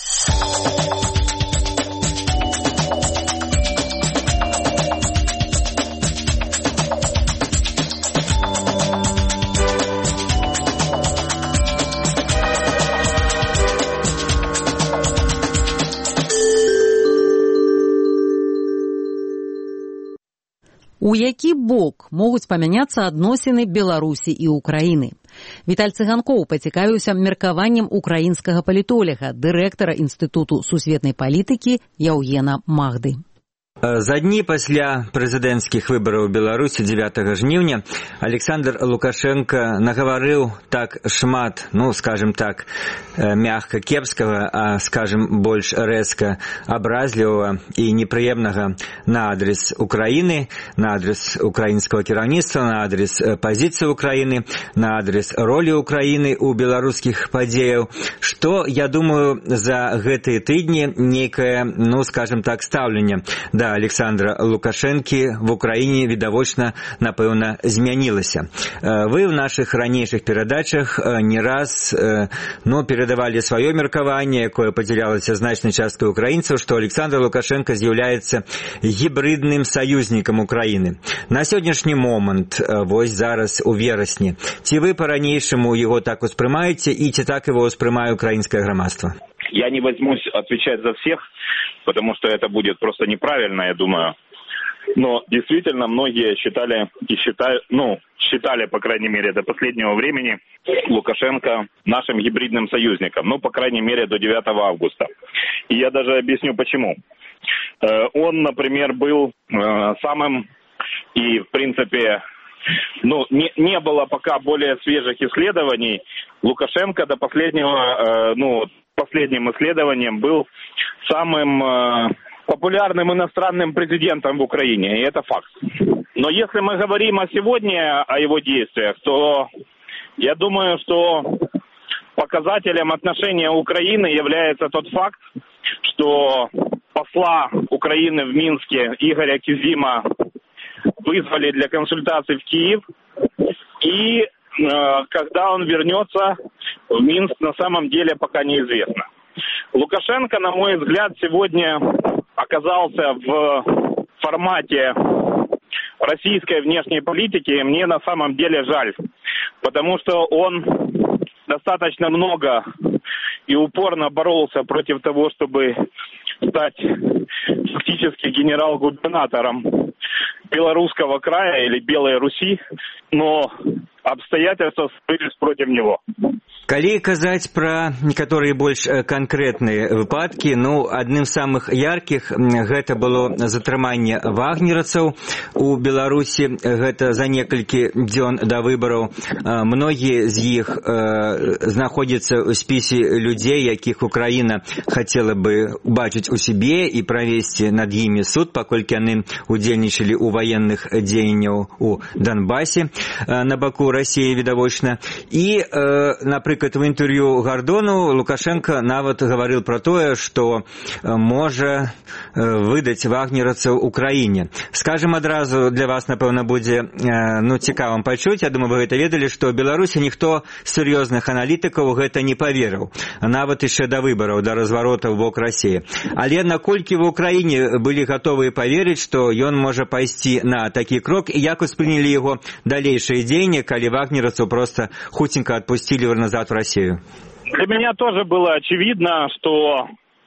У які бок могуць памяняцца адносіны Беларусі і Украіны? Віталь Цыганкоў пацікавіўся меркаваннем украінскага палітоляга, дырэктара Інстытуту сусветнай палітыкі Яўгена Магды. За дні пасля прэзідэнцкіх выбараў у Беларусі 9 жніўня Александр Лукашенко нагаварыў так шмат, скажем так, мягка кепскага, а скажем больш рэзка абразлівага і непрыемнага на адрес Украіны, на адрес украінскага кіраўніцтва, на адрес пазіцыі Украіны, на адрес ролі Украіны ў беларускіх падзеяў, што, я думаю, за гэтыя тыдні нейкае, скажем так, стаўленне да жыцця Александра Лукашэнкі в Украіне відавочна, напэўна, змянілася. Вы ў нашых ранейшых перадачах не раз перадавалі сваё меркаванне, якое падзялялася значнай часткай украінцаў, што Александр Лукашенко з'яўляецца гібридным саюзнікам Украіны. На сённяшні момант, вось зараз у верасні, ці вы по-ранейшаму его так успрымаеце і ці так его успрымае украинское громадство? Я не возьмусь отвечать за всех, потому что это будет просто неправильно, я думаю. Но действительно многие считали, по крайней мере, до последнего времени Лукашенко нашим гибридным союзником. По крайней мере, до 9 августа. И я даже объясню почему. Он, например, был самым и, в принципе, не было пока более свежих исследований. Лукашенко до последним исследованием был самым популярным иностранным президентом в Украине, и это факт. Но если мы говорим сегодня о его действиях, то я думаю, что показателем отношения Украины является тот факт, что посла Украины в Минске Игоря Кизима вызвали для консультаций в Киев, и когда он вернется в Минск, на самом деле пока неизвестно. Лукашенко, на мой взгляд, сегодня оказался в формате российской внешней политики, и мне на самом деле жаль, потому что он достаточно много и упорно боролся против того, чтобы стать фактически генерал-губернатором Белорусского края или Белой Руси, но обстоятельства сложились против него. Калі казаць пра некаторыя больш канкрэтныя выпадкі, адным з самых яркіх гэта было затрыманне вагнераўцаў у Беларусі, гэта за некалькі дзён да выбараў. Многія з іх знаходзяцца ў спісе людзей, якіх Украіна хацела бы убачыць у сябе і правесці над імі суд, паколькі яны удзельнічалі ў ваенных дзеянняў у Донбасе на баку Расіі, відавочна. І, напрыклад, в интервью Гордону Лукашенко нават гаварыў пра тое, што можа выдаць вагнераўцаў Украіне. Скажем адразу, для вас, напэўна, будзе цікавым пачуць, я думаю, вы гэта ведалі, што ў Беларусі ніхто з сур'ёзных аналітыкаў гэта не паверыў, нават яшчэ да выбараў, да разваротаў бок Расіі. Але наколькі в Украіне былі гатовыя паверыць, што ён можа пайсці на такі крок, і як успрынялі яго далейшыя дзеянні, калі вагнераўцаў проста хуценька адпусцілі назад в Россию? Для меня тоже было очевидно, что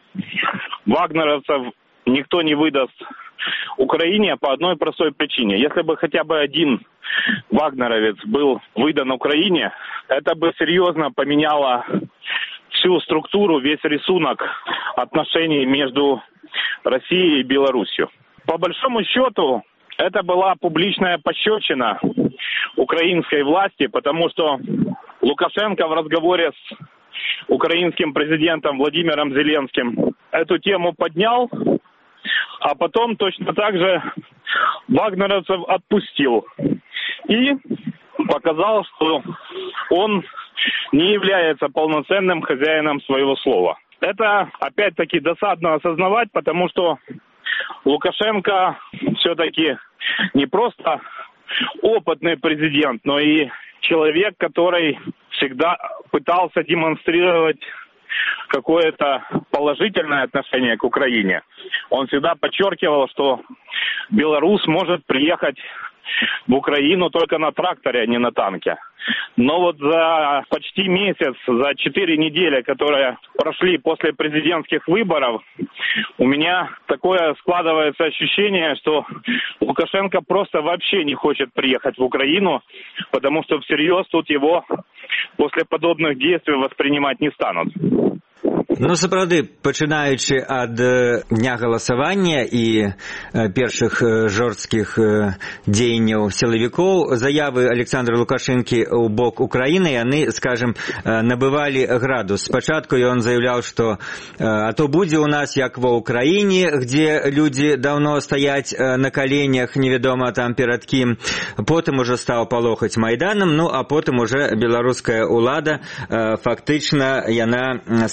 вагнеровцев никто не выдаст Украине по одной простой причине. Если бы хотя бы один вагнеровец был выдан Украине, это бы серьезно поменяло всю структуру, весь рисунок отношений между Россией и Беларусью. По большому счету, это была публичная пощечина украинской власти, потому что Лукашенко в разговоре с украинским президентом Владимиром Зеленским эту тему поднял, а потом точно так же вагнеровцев отпустил и показал, что он не является полноценным хозяином своего слова. Это опять-таки досадно осознавать, потому что Лукашенко все-таки не просто опытный президент, но и человек, который всегда пытался демонстрировать какое-то положительное отношение к Украине. Он всегда подчеркивал, что Беларусь может приехать в Украину только на тракторе, а не на танке. Но вот за почти месяц, за 4 недели, которые прошли после президентских выборов, у меня такое складывается ощущение, что Лукашенко просто вообще не хочет приехать в Украину, потому что всерьез тут его после подобных действий воспринимать не станут. Сапраўды, пачынаючы ад дня галасавання і першых жорсткіх дзеянняў сілавікоў, заявы Александра Лукашэнкі ў бок Украіны, яны, скажем, набывалі градус. Спачатку ён заяўляў, што а то будзе ў нас як ва Украіне, дзе людзі даўно стаяць на каленях, невядома там перад кім. Потым ужо стаў палохаць Майданам, а потым уже беларуская ўлада фактычна яна стала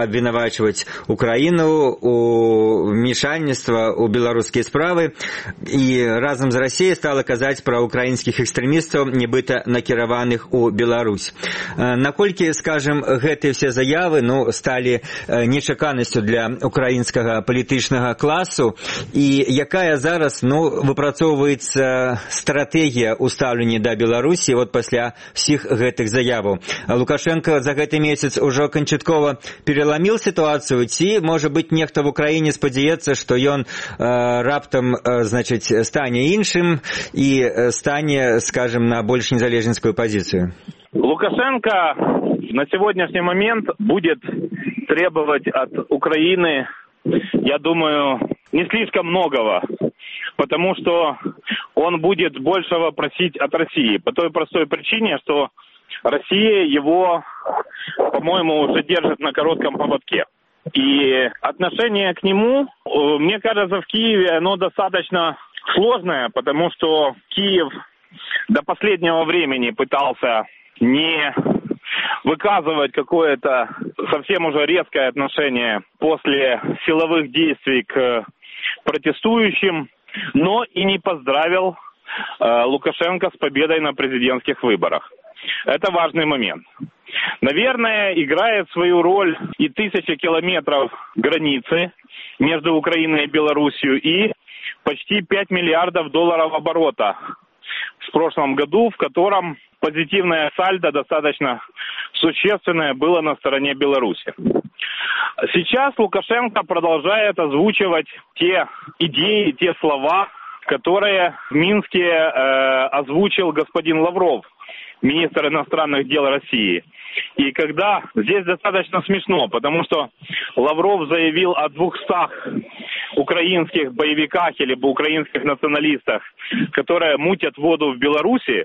абвінавачваць Украіну у вмешательства у беларускія справы і разам з Расіяй стала казаць пра украінскіх экстрэмістаў, нібыта накіраваных у Беларусь. Наколькі, скажем, гэтыя все заявы сталі нечаканасцю для украінскага палітычнага класу, і якая зараз выпрацоўваецца стратэгія ў стаўленні да Беларусі пасля всіх гэтых заяваў? Лукашенко за гэты месяц ужо канчаткова переламіў сітуацыю, ці, можа быць, нехта в Украіне спадзяецца, што ён раптам, стане іншым і стане, скажем, на больш незалежніцкую пазіцыю? Лукашенко на сегодняшний момент будет требовать от Украины, я думаю, не слишком многого, потому что он будет большего просить от России по той простой причине, что Россия его, по-моему, уже держит на коротком поводке. И отношение к нему, мне кажется, в Киеве оно достаточно сложное, потому что Киев до последнего времени пытался не выказывать какое-то совсем уже резкое отношение после силовых действий к протестующим, но и не поздравил Лукашенко с победой на президентских выборах. Это важный момент. Наверное, играет свою роль и 1000 километров границы между Украиной и Белоруссией и почти 5 миллиардов долларов оборота в прошлом году, в котором позитивное сальдо достаточно существенное было на стороне Беларуси. Сейчас Лукашенко продолжает озвучивать те идеи, те слова, которые в Минске озвучил господин Лавров, министр иностранных дел России. И когда здесь достаточно смешно, потому что Лавров заявил о 200 украинских боевиках или украинских националистах, которые мутят воду в Беларуси,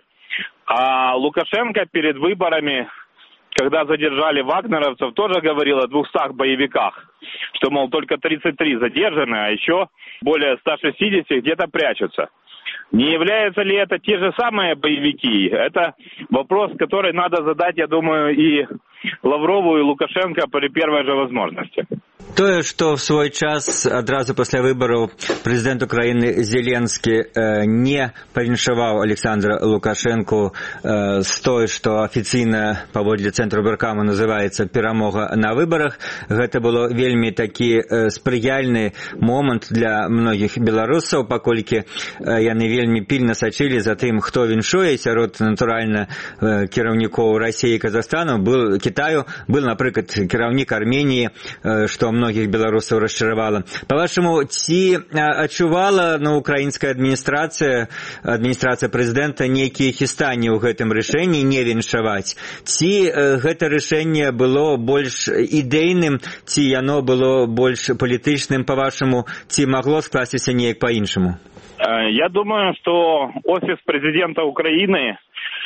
а Лукашенко перед выборами, когда задержали вагнеровцев, тоже говорил о 200 боевиках, что, мол, только 33 задержаны, а еще более 160 где-то прячутся. Не являются ли это те же самые боевики? Это вопрос, который надо задать, я думаю, и Лаврову, и Лукашенко при первой же возможности. Тое, што ў свой час адразу пасля выбараў прэзідэнт Украіны Зеленскі не павіншаваў Александра Лукашэнку з той, што афіцыйна паводле цэнтру Беркама называецца перамога на выбарах, гэта было вельмі такі спрыяльны момант для многіх беларусаў, паколькі яны вельмі пільна сачылі за тым, хто віншуе. Сярод, натуральна, кіраўнікоў Расіі і Казахстану, Китаю, был, напрыклад, кіраўнік Арменіі, што многіх беларусаў расчаравала. Па-вашаму, ці адчувала украінская адміністрацыя прэзідэнта нейкія хістанні ў гэтым рашэнні не віншаваць? Ці гэта рашэнне было больш ідэйным, ці яно было больш палітычным, па-вашаму, ці магло скласціся неяк па-іншаму? Я думаю, что офис президента Украины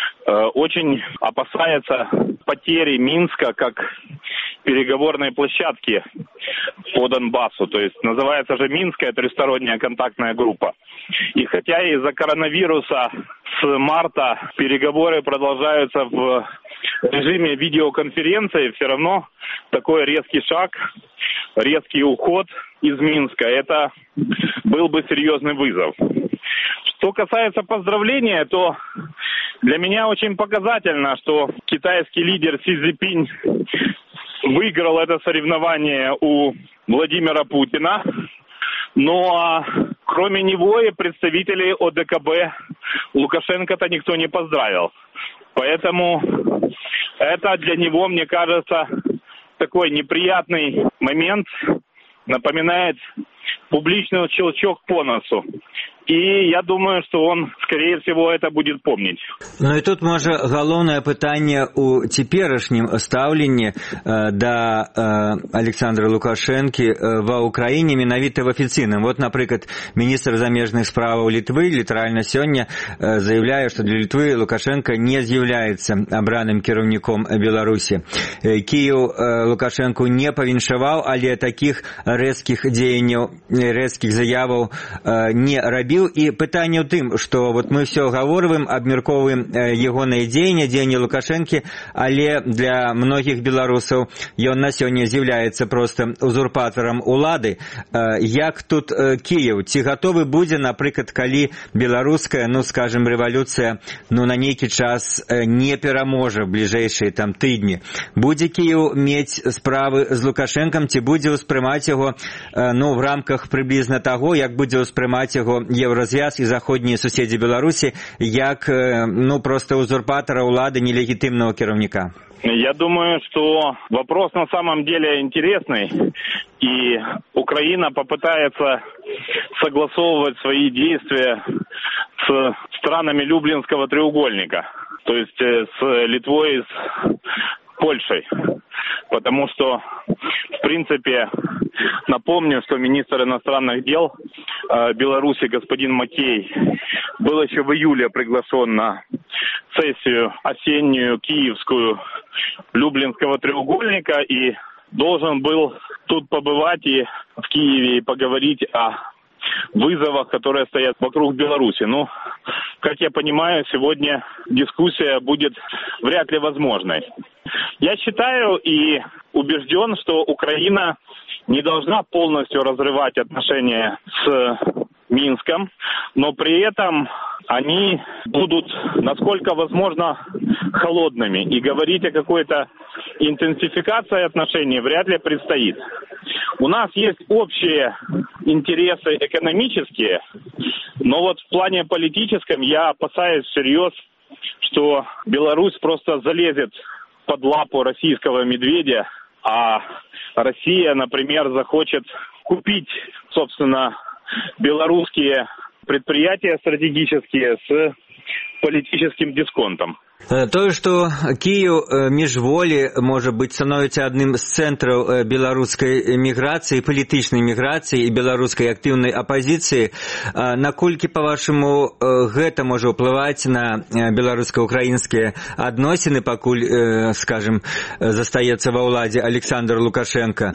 очень опасается потери Минска как переговорной площадки по Донбассу. То есть называется же Минская тристоронняя контактная группа. И хотя из-за коронавируса с марта переговоры продолжаются в режиме видеоконференции, все равно такой резкий шаг, резкий уход из Минска, это был бы серьезный вызов. Что касается поздравления, то для меня очень показательно, что китайский лидер Си Цзиньпинь выиграл это соревнование у Владимира Путина, но кроме него и представителей ОДКБ Лукашенко-то никто не поздравил. Поэтому это для него, мне кажется, такой неприятный момент, напоминает публичный щелчок по носу. И я думаю, что он, скорее всего, это будет помнить. Ну и тут, можа, галоўнае пытанне ў цяперашнім стаўленні да Александра Лукашэнкі ва Украіне менавіта в афіцыйным. Вот, напрыклад, міністр замежных справаў Літвы літаральна сёння заявляе, што для Літвы Лукашенко не з'яўляецца абраным кіраўніком Беларусі. Кіеў Лукашэнку не павіншаваў, але такіх рэзкіх дзеянняў, рэзкіх заяваў не рабіў. зрабіў. І пытанне ў тым, што вот мы ўсё гаворваем, абмяркоўваем ягоныя дзеянні Лукашэнкі, але для многіх беларусаў ён на сёння з'яўляецца проста узурпатарам улады. Як тут Кіеў? Ці гатовы будзе, напрыклад, калі беларуская, скажем, рэвалюцыя на нейкі час не пераможа в бліжэйшыя тыдні? Будзе Кіеў мець справы з Лукашэнкам, ці будзе ўспрымаць яго в рамках прыблізна таго, як будзе ўспрымаць яго Еўразвяз і заходнія суседзі Беларусі, як проста узурпатара улады, нелегітымнага кіраўніка? Я думаю, что вопрос на самом деле интересный, и Украина попытается согласовывать свои действия с странами Люблинского треугольника, то есть с Литвой и с Польшей, потому что, в принципе, напомню, что министр иностранных дел Беларуси господин Макей был еще в июле приглашен на сессию осеннюю киевскую Люблинского треугольника и должен был тут побывать и в Киеве и поговорить о вызовах, которые стоят вокруг Беларуси. Как я понимаю, сегодня дискуссия будет вряд ли возможной. Я считаю и убежден, что Украина не должна полностью разрывать отношения с Минском, но при этом они будут, насколько возможно, холодными. И говорить о какой-то интенсификации отношений вряд ли предстоит. У нас есть общие интересы экономические, но вот в плане политическом я опасаюсь всерьез, что Беларусь просто залезет под лапу российского медведя, а Россия, например, захочет купить, собственно, белорусские предприятия стратегические с политическим дисконтом. Тое, што Кіеў міжволі, можа быць, становіцца адным з цэнтраў беларускай міграцыі, палітычнай міграцыі і беларускай актыўнай апазіцыі, наколькі, па-вашаму, гэта можа ўплываць на беларуска-украінскія адносіны, пакуль, скажем, застаецца ва ўладзе Александр Лукашенко?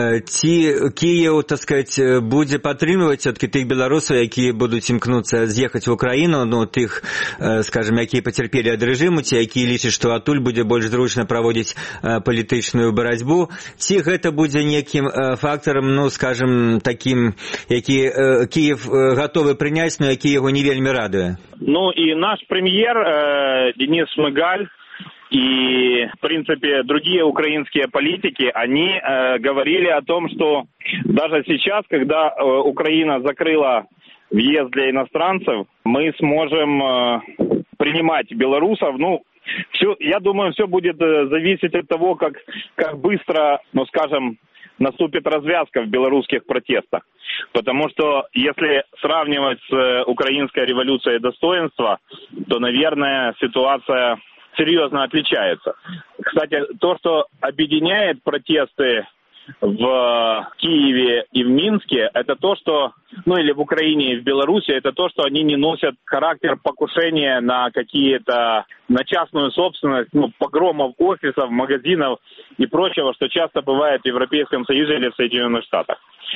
Ці Кіеў, так сказаць, будзе падтрымліваць все-таки тых беларусаў, якія будуць імкнуцца з'ехаць в Украіну, тых, скажем, якія пацярпелі ад рэжыму, ці які лічаць, што адтуль будзе больш зручна праводзіць палітычную барацьбу, ці гэта будзе некім фактарам, скажем, такім, які Кіев гатовы прыняць, но які яго не вельмі радуе? И наш премьер Денис Шмыгаль и, в принципе, другие украинские политики, они говорили о том, что даже сейчас, когда Украина закрыла въезд для иностранцев, мы сможем принимать белорусов. Я думаю, все будет зависеть от того, как быстро, скажем, наступит развязка в белорусских протестах. Потому что если сравнивать с украинской революцией достоинства, то, наверное, ситуация серьезно отличается. Кстати, то, что объединяет протесты в Киеве и в Минске, это то, что, или в Украине и в Беларуси, это то, что они не носят характер покушения на какие-то, на частную собственность, погромов офисов, магазинов и прочего, что часто бывает в Европейском Союзе или в Соединенных Штатах.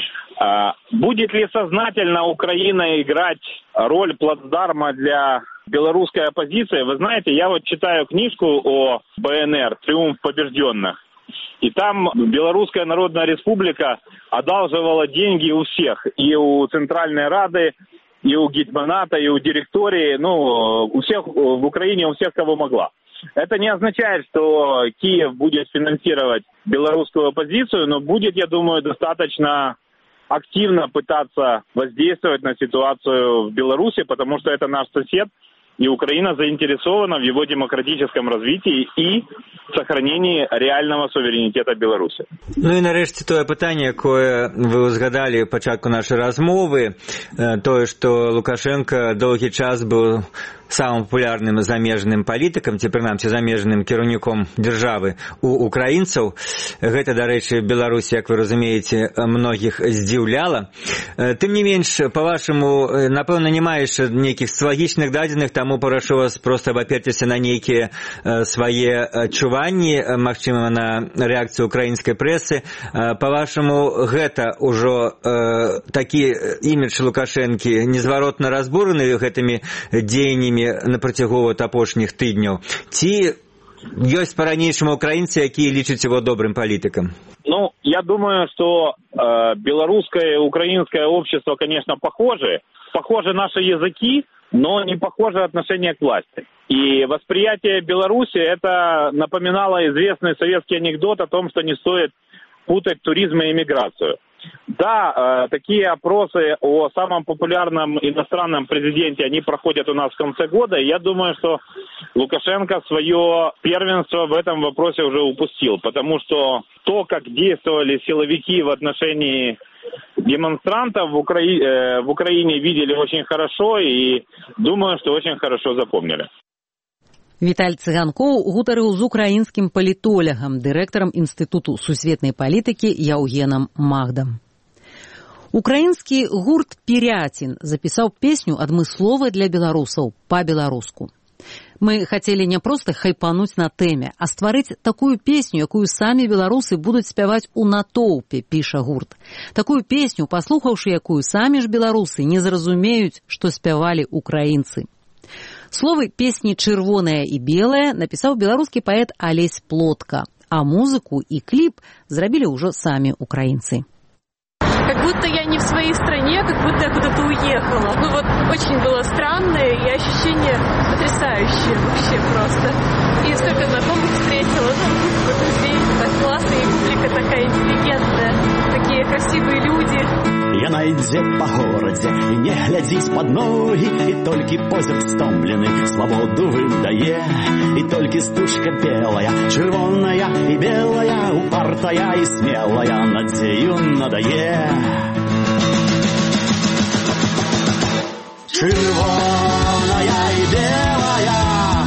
Будет ли сознательно Украина играть роль плацдарма для белорусской оппозиции? Вы знаете, я читаю книжку о БНР «Триумф побежденных». И там Белорусская Народная Республика одалживала деньги у всех. И у Центральной Рады, и у Гетьманата, и у директории. У всех в Украине, у всех, кого могла. Это не означает, что Киев будет финансировать белорусскую оппозицию, но будет, я думаю, достаточно активно пытаться воздействовать на ситуацию в Беларуси, потому что это наш сосед. И Украина заинтересована в его демократическом развитии и сохранении реального суверенитета Беларуси. І нарэшце тое пытанне, якое вы узгадалі ў пачатку нашай размовы, тое, што Лукашенко доўгі час быў самым популярным замежным палітыкам, ці прынамсі замежным кіраўніком дзяржавы у украінцаў. Гэта, дарэчы, Беларусі, як вы разумееце, многіх здзіўляла. Тым не менш, па-вашаму, напэўна, не маеш нейкіх социологічных дадзеных, таму прашу вас проста абаперціся на нейкія свае адчуванні, магчыма, на рэакцыю украінскай прэсы. Па-вашаму, гэта ўжо такі імідж Лукашэнкі незваротна разбураны гэтымі дзеяннямі на працягу апошніх тыдняў? Ці ёсць па-ранейшаму украінцы, якія лічаць его добрым палітыкам? Ну, я думаю, что белорусское и украинское общество, конечно, похожи. Похожи наши языки, но не похоже отношение к власти. И восприятие Беларуси это напоминало известный советский анекдот о том, что не стоит путать туризм и иммиграцию. Да, такие опросы о самом популярном иностранном президенте, они проходят у нас в конце года, и я думаю, что Лукашенко свое первенство в этом вопросе уже упустил, потому что то, как действовали силовики в отношении демонстрантов в Украине видели очень хорошо, и думаю, что очень хорошо запомнили. Віталь Цыганкоў гутарыў з украінскім палітолагам, дырэктарам Інстытуту сусветнай палітыкі Яўгенам Магдам. Украінскі гурт «Піряцін» запісаў песню адмыслова для беларусаў па-беларуску. Мы хацелі не проста хайпануць на тэме, а стварыць такую песню, якую самі беларусы будуць спяваць у натоўпе, піша гурт. Такую песню, паслухаўшы якую самі ж беларусы не зразумеюць, што спявалі украінцы. Словы песні «Чырвоная і белая» напісаў беларускі паэт Алесь Плотка, а музыку і кліп зрабілі ўжо самі украінцы. Как будто я не в своей стране, как будто я куда-то уехала. Ну вот очень было странное и ощущение потрясающее вообще просто. И столько знакомых встретила, здесь так классно, и публика такая интеллигентная, такие красивые люди. Яна ідзе па горадзе і не глядзіць пад ногі, і толькі позірк стомлены свабоду выдае, і толькі стужка белая, чырвоная і белая, упартая і смелая, надзею надае. Чырвоная і белая,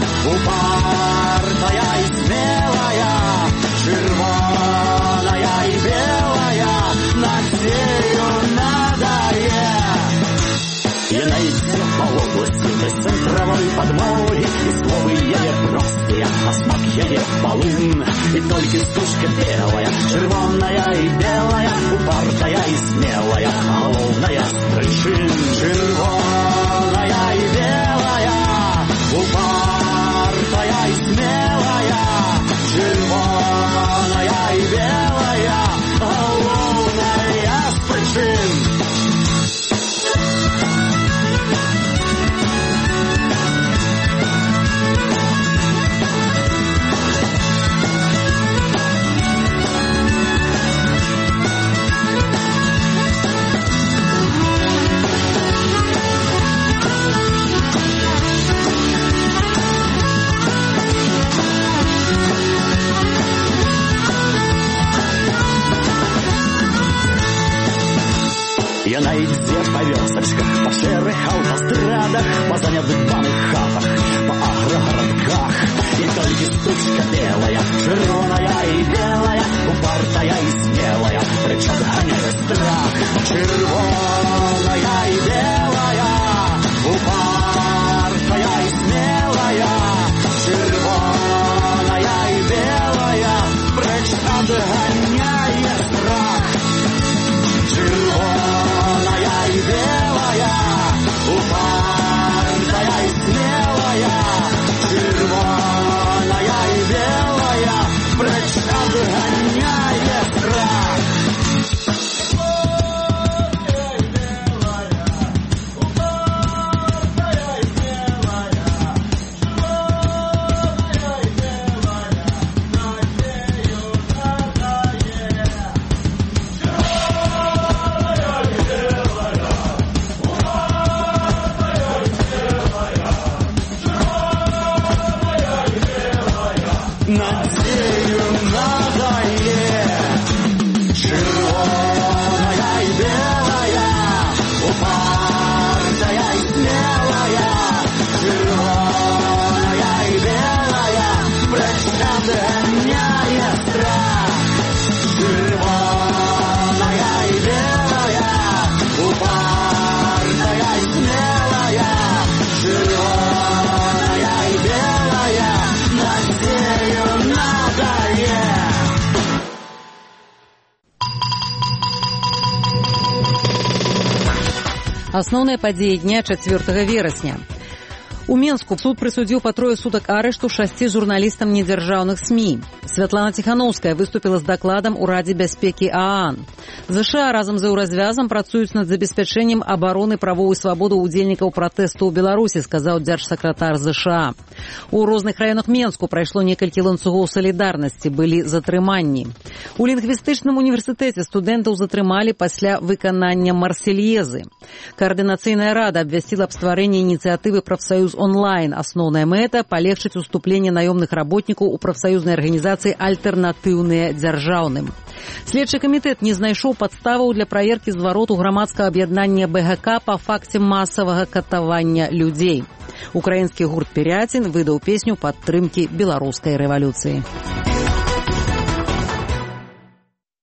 упартая і смелая, чырвоная і белая, надзею надае. Яна ідзе па вобласці без цэнтравой падмогі, і словы яе простыя, а смак яе палын. І толькі стужка белая, чырвоная і белая, упартая і смелая, галоўная з прычын. Чырвоная і белая, упартая і смелая, чырвоная і белая, галоўная з прычын. Яна ідзе па вёсачках, па шэрых аўтастрадах, па занядбаных хатах, па аграгарадках. І толькі стужка белая, чырвоная і белая, упартая і смелая, прычым ганяе страх. Чырвоная і белая, упартая і смелая, чырвоная і белая, прэч адганяе страх. Чырвоная і белая, упартая і смелая, чырвоная і белая, прэч адганяе страх. Надею надае. Чырвоная і белая, упартая і смелая, чырвоная Асноўныя падзеі дня 4 верасня. У Менску суд прысудзіў па 3 сутак арышту 6 журналістам недзяржаўных СМІ. Святлана Ціханаўская выступіла з дакладам у Радзе бяспекі ААН. ЗША разам з еўразвязам працуюць над забеспячэннем абароны правоў і свабоду ўдзельнікаў пратэсту ў Беларусі, сказаў дзяржсакратар ЗША. У розных раёнах Менску прайшло некалькі ланцугоў салідарнасці, былі затрыманні. У лінгвістычным універсітэце студэнтаў затрымалі пасля выканання марсельезы. Каардынацыйная рада абвясціла аб стварэнні ініцыятывы «Прафсаюз онлайн». Асноўная мэта – палегчыць уступленне наёмных работнікаў у прафсаюзнай арганізацыі «Альтэрнатыўныя дзяржаўным». Следчы камітэт не знайшоў падставаў для праверкі звароту грамадскага аб'яднання БГК па факце масавага катавання людзей. Украінскі гурт «Пірятін» выдаў песню падтрымкі беларускай рэвалюцыі.